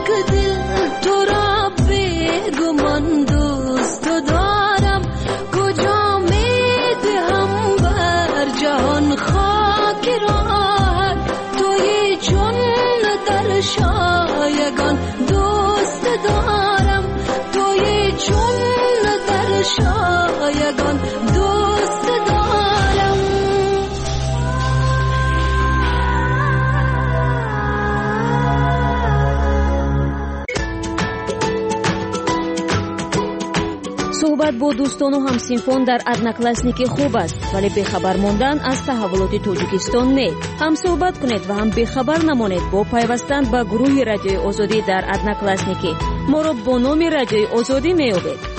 که دل تو را بگمان دوست دارم کجا میدهم بر جهان خاک راحت توی چون در شایگان دوست دارم توی چون در شایگان دوست دارم
صحبت با دوستان و همسینفون در одноклассники خوب است ولی بخبر ماندن از تحولات تاجیکستان نه. هم صحبت کنید و هم بخبر نمانید با پیوستن به گروه رادیوی آزادی در одноклассники. ما را با نام رادیوی آزادی میابید.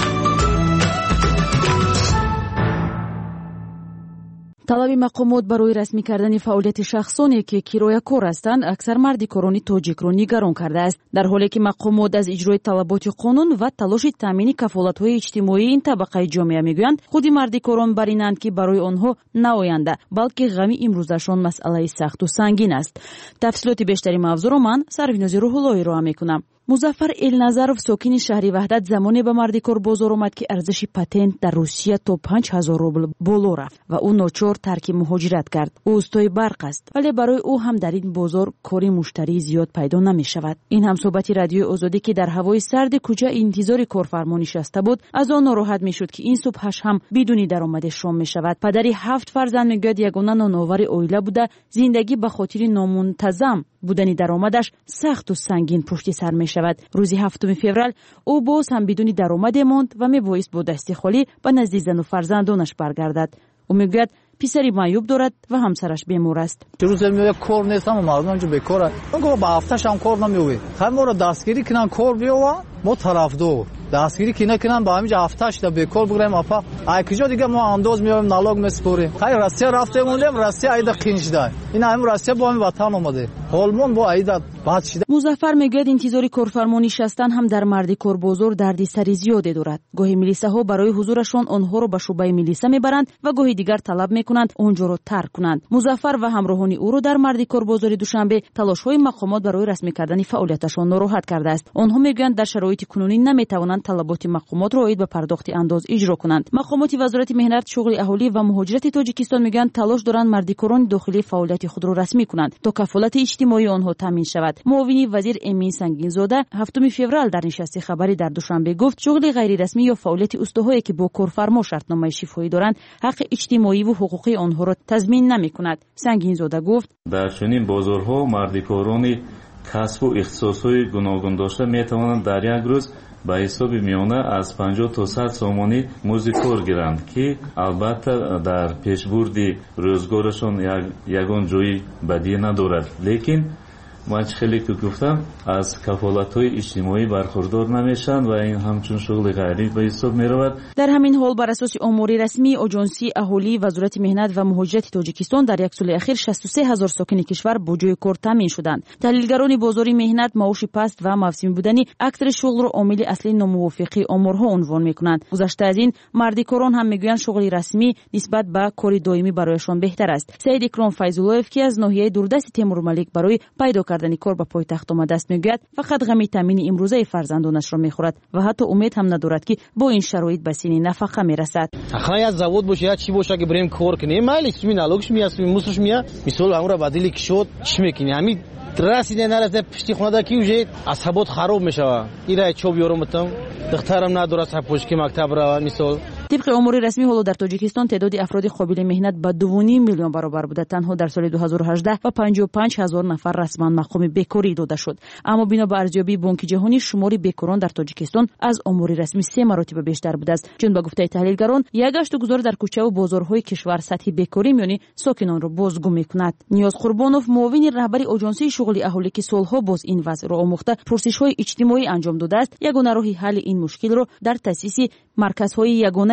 талаби мақомот барои расмӣ кардани фаъолияти шахсоне ки кироякор ҳастанд аксар марди корони тоҷикро нигарон кардааст дар ҳоле ки мақомот аз иҷрои талаботи қонун ва талоши таъмини кафолатҳои иҷтимоии ин табақаи ҷомеа мегӯянд худи марди корон бар инанд ки барои онҳо наоянда балки ғами имрӯзашон масъалаи сахту сангин аст. тафсилоти бештари мавзӯъро ман сарвинози рӯҳуллоҳӣ роҳа мекунам. музаффар элназаров сокини шаҳри ваҳдат замоне ба марди кор бозор омад ки арзиши патент дар русия то панҷ ҳазор рубл боло рафт ва ӯ ночор тарки муҳоҷират кард. ӯ устои барқ аст вале барои ӯ ҳам дар ин бозор кори муштарии зиёд пайдо намешавад. ин ҳамсӯҳбати радиои озодӣ ки дар ҳавои сарди кӯча интизори корфармо нишаста буд аз он нороҳат мешуд ки ин субҳаш ҳам бидуни даромаде шом мешавад. падари ҳафт фарзанд мегӯяд ягона ноновари оила буда зиндагӣ ба хотири номунтазам будани даромадаш сахту сангин пушти сар мешавад. рӯзи ҳафтуми феврал ӯ боз ҳам бидуни даромаде монд ва мебоист бо дасти холӣ ба назди зану фарзандонаш баргардад. ӯ мегӯяд писари маъюб дорад ва ҳамсараш бемор аст.
рӯзе меояд кор нест ҳама мардум ҷо бекора гӯ ба ҳафташ ҳам кор намеояд хай моро дастгирӣ кунан кор биёва мо тарафдор дастгирӣ ки накунан ба ҳамиҷа ҳафташда бекор бигирем апа ай киҷо дига мо андоз меоем налог месупорем хай россия рафтем мондем россия айда қиншда ин ҳамин россия бо ҳамин ватан омаде ҳолмон бо айда бад шида. музаффар мегӯяд интизори корфармо нишастан ҳам дар марди корбозор дарди сари зиёде дорад. гоҳи милисаҳо барои ҳузурашон онҳоро ба шӯъбаи милиса мебаранд ва гоҳи дигар талаб мекунанд онҷоро тарк кунанд. музаффар ва ҳамроҳони ӯро дар марди корбозори душанбе талошҳои мақомот барои расмӣ кардани фаъолияташон нороҳат кардааст. онҳо мегӯянд дар шароити кунунӣ наметавонанд талаботи мақомотро оид ба пардохти андоз иҷро кунанд. мақомоти вазорати меҳнат шуғли аҳолӣ ва муҳоҷирати тоҷикистон мегӯянд талош доранд марди корони дохилӣ фаъолияти худро расмӣ кунанд то кафолати иҷтимоии онҳо таъмин шавад. муовини вазир эмин сангинзода ҳафтуми феврал дар нишасти хабарӣ дар душанбе гуфт шуғли ғайрирасмӣ ё фаъолияти устуҳое ки бо корфармо шартномаи шифоӣ доранд ҳаққи иҷтимоиву ҳуқуқи онҳоро тазмин намекунад. сангинзода гуфт
дар чунин бозорҳо мардикорони касбу ихтисосҳои гуногун дошта метавонанд дар як рӯз ба ҳисоби миёна аз панҷоҳ то сад сомонӣ музди кор гиранд ки албатта дар пешбурди рӯзгорашон ягон ҷои бадӣ надорад. лекин ман чӣ хеле ки гуфтам аз кафолатҳои иҷтимоӣ бархурдор намешаванд ва ин ҳамчун шуғли ғайрӣ ба ҳисоб меравад.
дар ҳамин ҳол бар асоси омори расмии оҷонсии аҳолии вазорати меҳнат ва муҳоҷирати тоҷикистон дар як соли ахир шасту се ҳазор сокини кишвар бо ҷои кор таъмин шуданд. таҳлилгарони бозори меҳнат маоши паст ва мавсимӣ будани аксари шуғлро омили аслии номувофиқии оморҳо унвон мекунанд. гузашта аз ин марди корон ҳам мегӯянд шуғли расмӣ нисбат ба кори доимӣ барояшон беҳтар аст. саид икром файзуллоев ки аз ноҳияи дурдасти темурмалик барои пайдо кардани кор ба пойтахт омадааст мегӯяд фақат ғами таъмини имрӯзаи фарзандонашро мехӯрад ва ҳатто умед ҳам надорад ки бо ин шароит ба синни нафақа мерасад.
ахна як завод боша як чӣ боша ки бирем кор кунем майли чӣ налогш миясми мусрш мия мисол амра бадили кишод чӣ мекунӣ ҳамин расиде нарасиде пишти хонада ки уже асабот хароб мешава ира чоб ёроматам духтарам надорад сапошки мактаб рава мисол. طبق امور رسمی حالا در تاجیکستان تعداد افراد قابل مهنت به دو و نیم میلیون برابر بوده. تنها در سال دو هزار و هجده و پنجاه و پنج هزار نفر رسما مقام بیکاری داده شد. اما بنا به ارزیابی بانک جهانی شمار بیکاران در تاجیکستان از امور رسمی سه مراتب بیشتر بوده است. چون با گفته تحلیلگران یک گشتگذار در کوچه و بازارهای کشور سطح بیکاری میانی ساکنان را بازگو میکند. نیاز قربانوف معاون رهبری آژانسی شغل اهالی که سالها باز این وضع را آموخته پرسش‌های اجتماعی انجام داده است، یگانه راه حل این مشکل را در تأسیس مرکزهای یگانه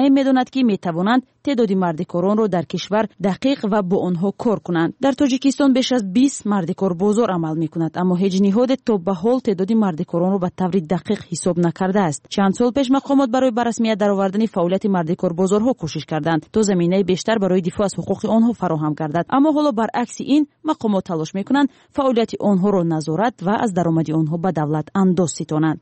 تعیین می‌داند که می‌توانند تعداد مردکاران را در کشور دقیق و با آنها کار کنند. در تاجیکستان بیش از بیست مردکار بازار عمل می‌کند، اما هیچ نهاد تا به حال تعداد مردکاران را به طور دقیق حساب نکرده است. چند سال پیش مقامات برای به رسمیت درآوردن فعالیت مردکار بازارها کوشش کردند تا زمینه بیشتر برای دفاع از حقوق آنها فراهم گردد، اما حالا برعکس این مقامات تلاش می‌کنند فعالیت آنها را نظارت و از درآمد آنها به دولت انداز ستانند.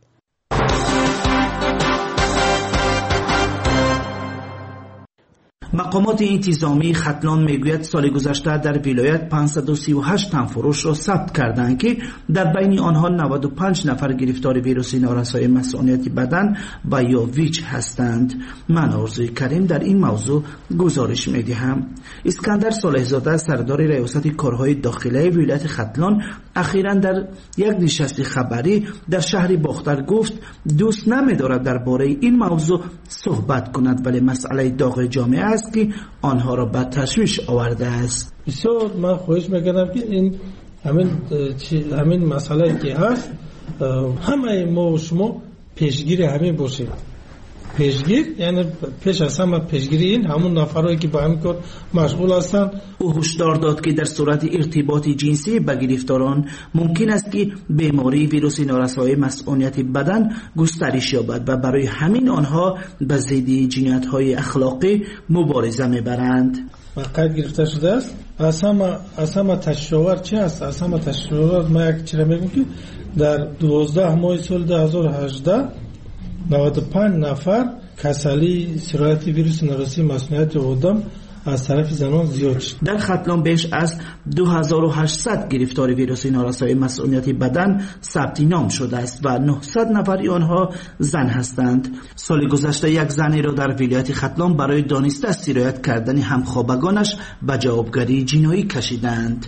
مقامات انتظامی ختلان میگوید سال گذشته در ولایت پانصد و سی و هشت تن فروش را ثبت کردند که در بین آنها نود و پنج نفر گرفتار ویروس نارسای مسئولیت بدن و یا ویچ هستند. من آرزوی کریم در این موضوع گزارش میدهم. اسکندر صالح‌زاده سردار ریاست کارهای داخلی ولایت ختلان اخیراً در یک نشست خبری در شهر باختر گفت دوست نمی‌دارد درباره این موضوع صحبت کند، ولی مسئله داغ جامعه است که آنها را به تشویش آورده است.
بسیار من خواهش میکنم که این همین همین مسئله که هست همه ما و شما پیشگیر همین باشیم. پیشگیر یعنی پیش از همه پیشگیری این همون نفرایی که با همین کار مشغول هستند.
او هشدار داد که در صورت ارتباط جنسی با گرفتاران ممکن است که بیماری ویروس نارسای مسئولیت بدن گسترش یابد و برای همین آنها به ضد جنایت‌های اخلاقی مبارزه میبرند.
وقت گرفته شده است. از همه از همه تشویق چه است؟ از همه تشویق ما یک چیز میگم که در دوازده ماه سال دو هزار و هجده نود و پنج نفر کسری سرایت ویروس نارسای مسئولیت آدم از طرف زنان زیاد شد.
در ختلان بیش از دو هزار و هشتصد گرفتار ویروس نارسای مسئولیت بدن ثبت نام شده است و نهصد نفر آنها زن هستند. سال گذشته یک زنی را در ولایت ختلان برای دانسته سرایت کردن همخوابگانش به جوابگری جنایی کشیدند.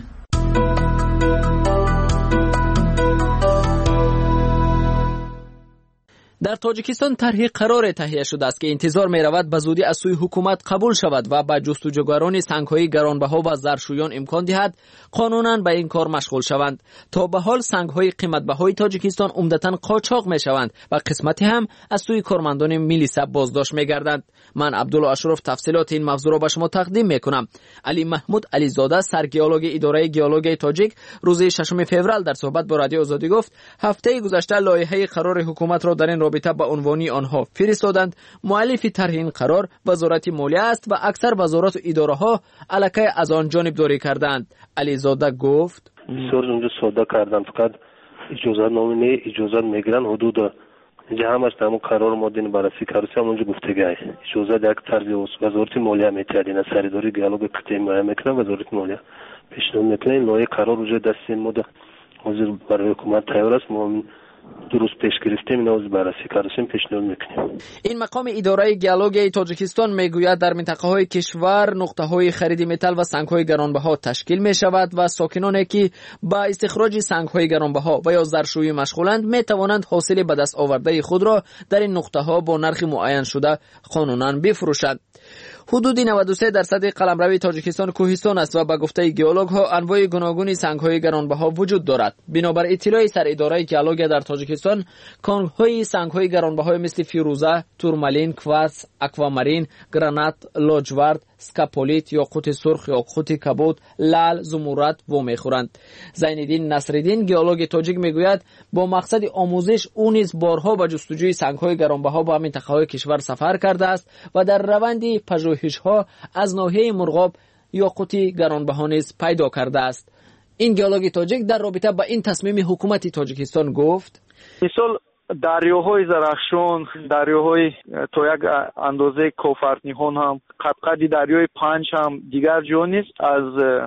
در تاجیکستان طرحی قرار تهیه شده است که انتظار می رود به زودی از سوی حکومت قبول شود و به جستجوگران سنگ‌های گرانبها و زرشویان امکان دهد قانونا به این کار مشغول شوند. تا به حال سنگ‌های قیمت‌بهای تاجیکستان عمدتاً قاچاق می شوند و قسمتی هم از سوی کارمندان میلیسا بازداشت می گردند. من عبدالله اشرف تفصیلات این موضوع را به شما تقدیم می کنم. علی محمود علیزاده سرگیالوگ اداره گیالوگی تاجیک روز ششم فوریه در صحبت با رادیو آزادی گفت هفته گذشته لایحه قرار حکومت را در این رابطه به عنوانی آنها فرستادند. مؤلف طرح این قرار وزارت مالیه است و اکثر وزارات و اداره ها الکی از آن جانبداری کردند. علیزاده گفت
بسیار اونجا ساده کردن، فقط اجازه نامه نه اجازه میگیرن حدود اینجا همش در اون قرار مادین بررسی کردیم اونجا گفتگی اجازه یک طرز وزارت مالیه میتیادین سریداری دیالوگ کتی مالیه میکنن وزارت مالیه پیشنهاد میکنه این لایحه قرار اونجا دست این مده حاضر برای حکومت تیار است. ما درست پیش گرفتیم اینا از بررسی کردیم پیشنهاد میکنیم.
این مقام اداره گیالوگی تاجیکستان میگوید در منطقه های کشور نقطه های خرید متل و سنگ های گرانبها تشکیل می شود و ساکنانی که با استخراج سنگ های گرانبها و یا زرشویی مشغولند می توانند حاصل به دست آورده خود را در این نقطه ها با نرخ معین شده قانونا بفروشند. حدود نود و سه درصد قلمرو تاجیکستان کوهستان است و به گفته گیولوگ ها انواع گوناگون سنگ های گرانبها وجود دارد. بنابر اطلاع سر اداره گیولوژی در تاجیکستان کانگ های سنگ های گرانبها مثل فیروزه، تورمالین، کوارتز، اکوامارین، گرانات، لاجورد، اسکاپولیت، یاقوت سرخ، یاقوت کبود، لال، زمرد و میخورند. زینالدین نصرالدین گیولوگ تاجیک میگوید با مقصد آموزش او نیز بارها به جستجوی سنگ های گرانبها با منطقه های کشور سفر کرده است و در روند پژوهش‌ها از ناحیه مرغاب یاقوت گرانبها نیز پیدا کرده است. این گیولوگ تاجیک در رابطه با این تصمیم حکومت تاجیکستان گفت
مثال دریاهای زرخشان، دریاهای تا یک اندازه کافرنیهان هم قد دریای پنج هم دیگر جا نیست از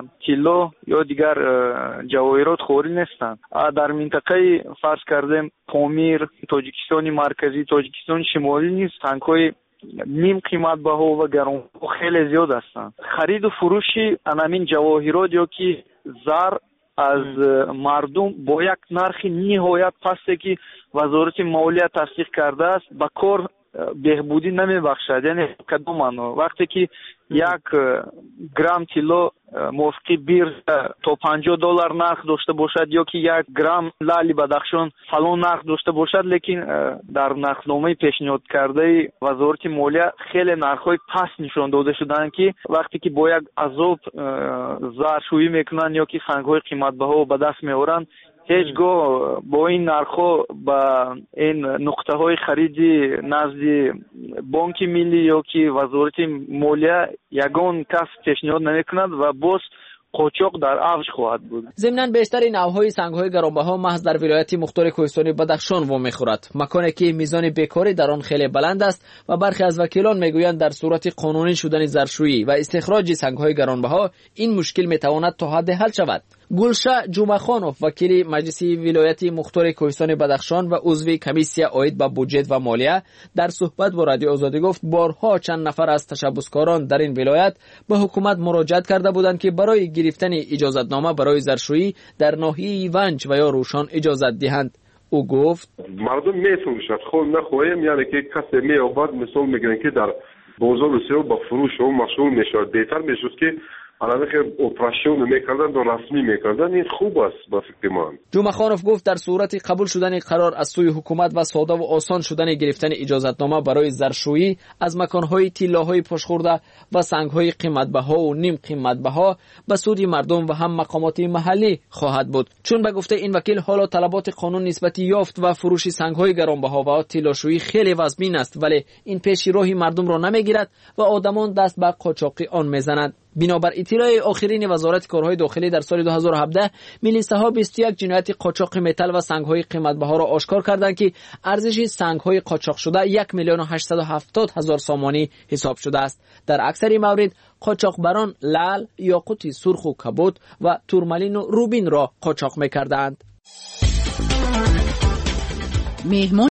طلا یا دیگر جواهرات خوری نیستند. در منطقه فرض کردیم پامیر، تاجیکستان مرکزی، تاجیکستان شمالی نیست سنگ‌های نیم قیمت بها و گران خیلی زیاد هستند. خرید و فروشی همین جواهرات یا که زر از مردم با یک نرخ نهایت پستی که وزارت مالیه تصدیق کرده است به کار بهبودی نمیبخشد. یعنی کدوم معنی وقتی که یک گرم طلا موافقی بیرز تا پنجاه دلار نرخ داشته باشد یا که یک گرم لعل بدخشان فلان نرخ داشته باشد، لیکن در نرخنامه پیشنهاد کرده وزارت مالیه خیلی نرخ‌های پست نشان داده شدند که وقتی که با یک عذاب زرشویی میکنن یا که سنگ‌های قیمت‌بها به دست میارن، هیچگاه با این نرخ‌ها با این نقطه‌های خریدی نزد بانک ملی یا که وزارت مالیه یگان کس پیشنهاد نمی‌کند و باز قاچاق در اوج خواهد بود.
ضمناً بیشتر نوع‌های سنگ‌های گرانبها محض در ولایت مختار کوهستانی بدخشان وام می‌خورد، مکانی که میزان بیکاری در آن خیلی بلند است و برخی از وکیلان میگویند در صورت قانونی شدن زرشویی و استخراج سنگ‌های گرانبها این مشکل میتواند تا حد حل شود. گلشه جمعخانوف وکیل مجلس ولایت مختار کوهستان بدخشان و عضو کمیسیه عاید به بودجه و مالیه در صحبت با رادیو آزادی گفت بارها چند نفر از تشبثکاران در این ولایت به حکومت مراجعت کرده بودند که برای گرفتن اجازتنامه برای زرشویی در ناحیه ونج و یا روشان اجازت دهند. او گفت
مردم میفروشند، خود نخواهیم، یعنی که کسی میابد مثال میگن که در بازار رسیو با فروش و مشغول میشود. بهتر میشود که الان که اپراسیون میکردن و رسمی میکردن، این خوب است با فکر من.
جمعخانوف گفت در صورت قبول شدن قرار از سوی حکومت و ساده و آسان شدن گرفتن اجازتنامه برای زرشویی از مکانهای طلاهای پشخورده و سنگهای قیمتبها و نیم قیمتبها به سود مردم و هم مقامات محلی خواهد بود. چون به گفته این وکیل حالا طلبات قانون نسبتی یافت و فروش سنگهای گرانبها و طلاشویی خیلی وزبین است، ولی این پیش راهی مردم را نمیگیرد و آدمان دست به قاچاقی آن میزنند. بنابر اطلاع آخرین وزارت کارهای داخلی در سال دو هزار و هفده میلیسه ها بیست و یک جنایت قاچاق متل و سنگ‌های قیمتبها را آشکار کردند که ارزش سنگ‌های قاچاق شده یک میلیون و هشتصد و هفتاد هزار سامانی حساب شده است. در اکثر موارد قاچاقبران لعل، یاقوت سرخ و کبود و تورمالین و روبین را قاچاق می‌کردند.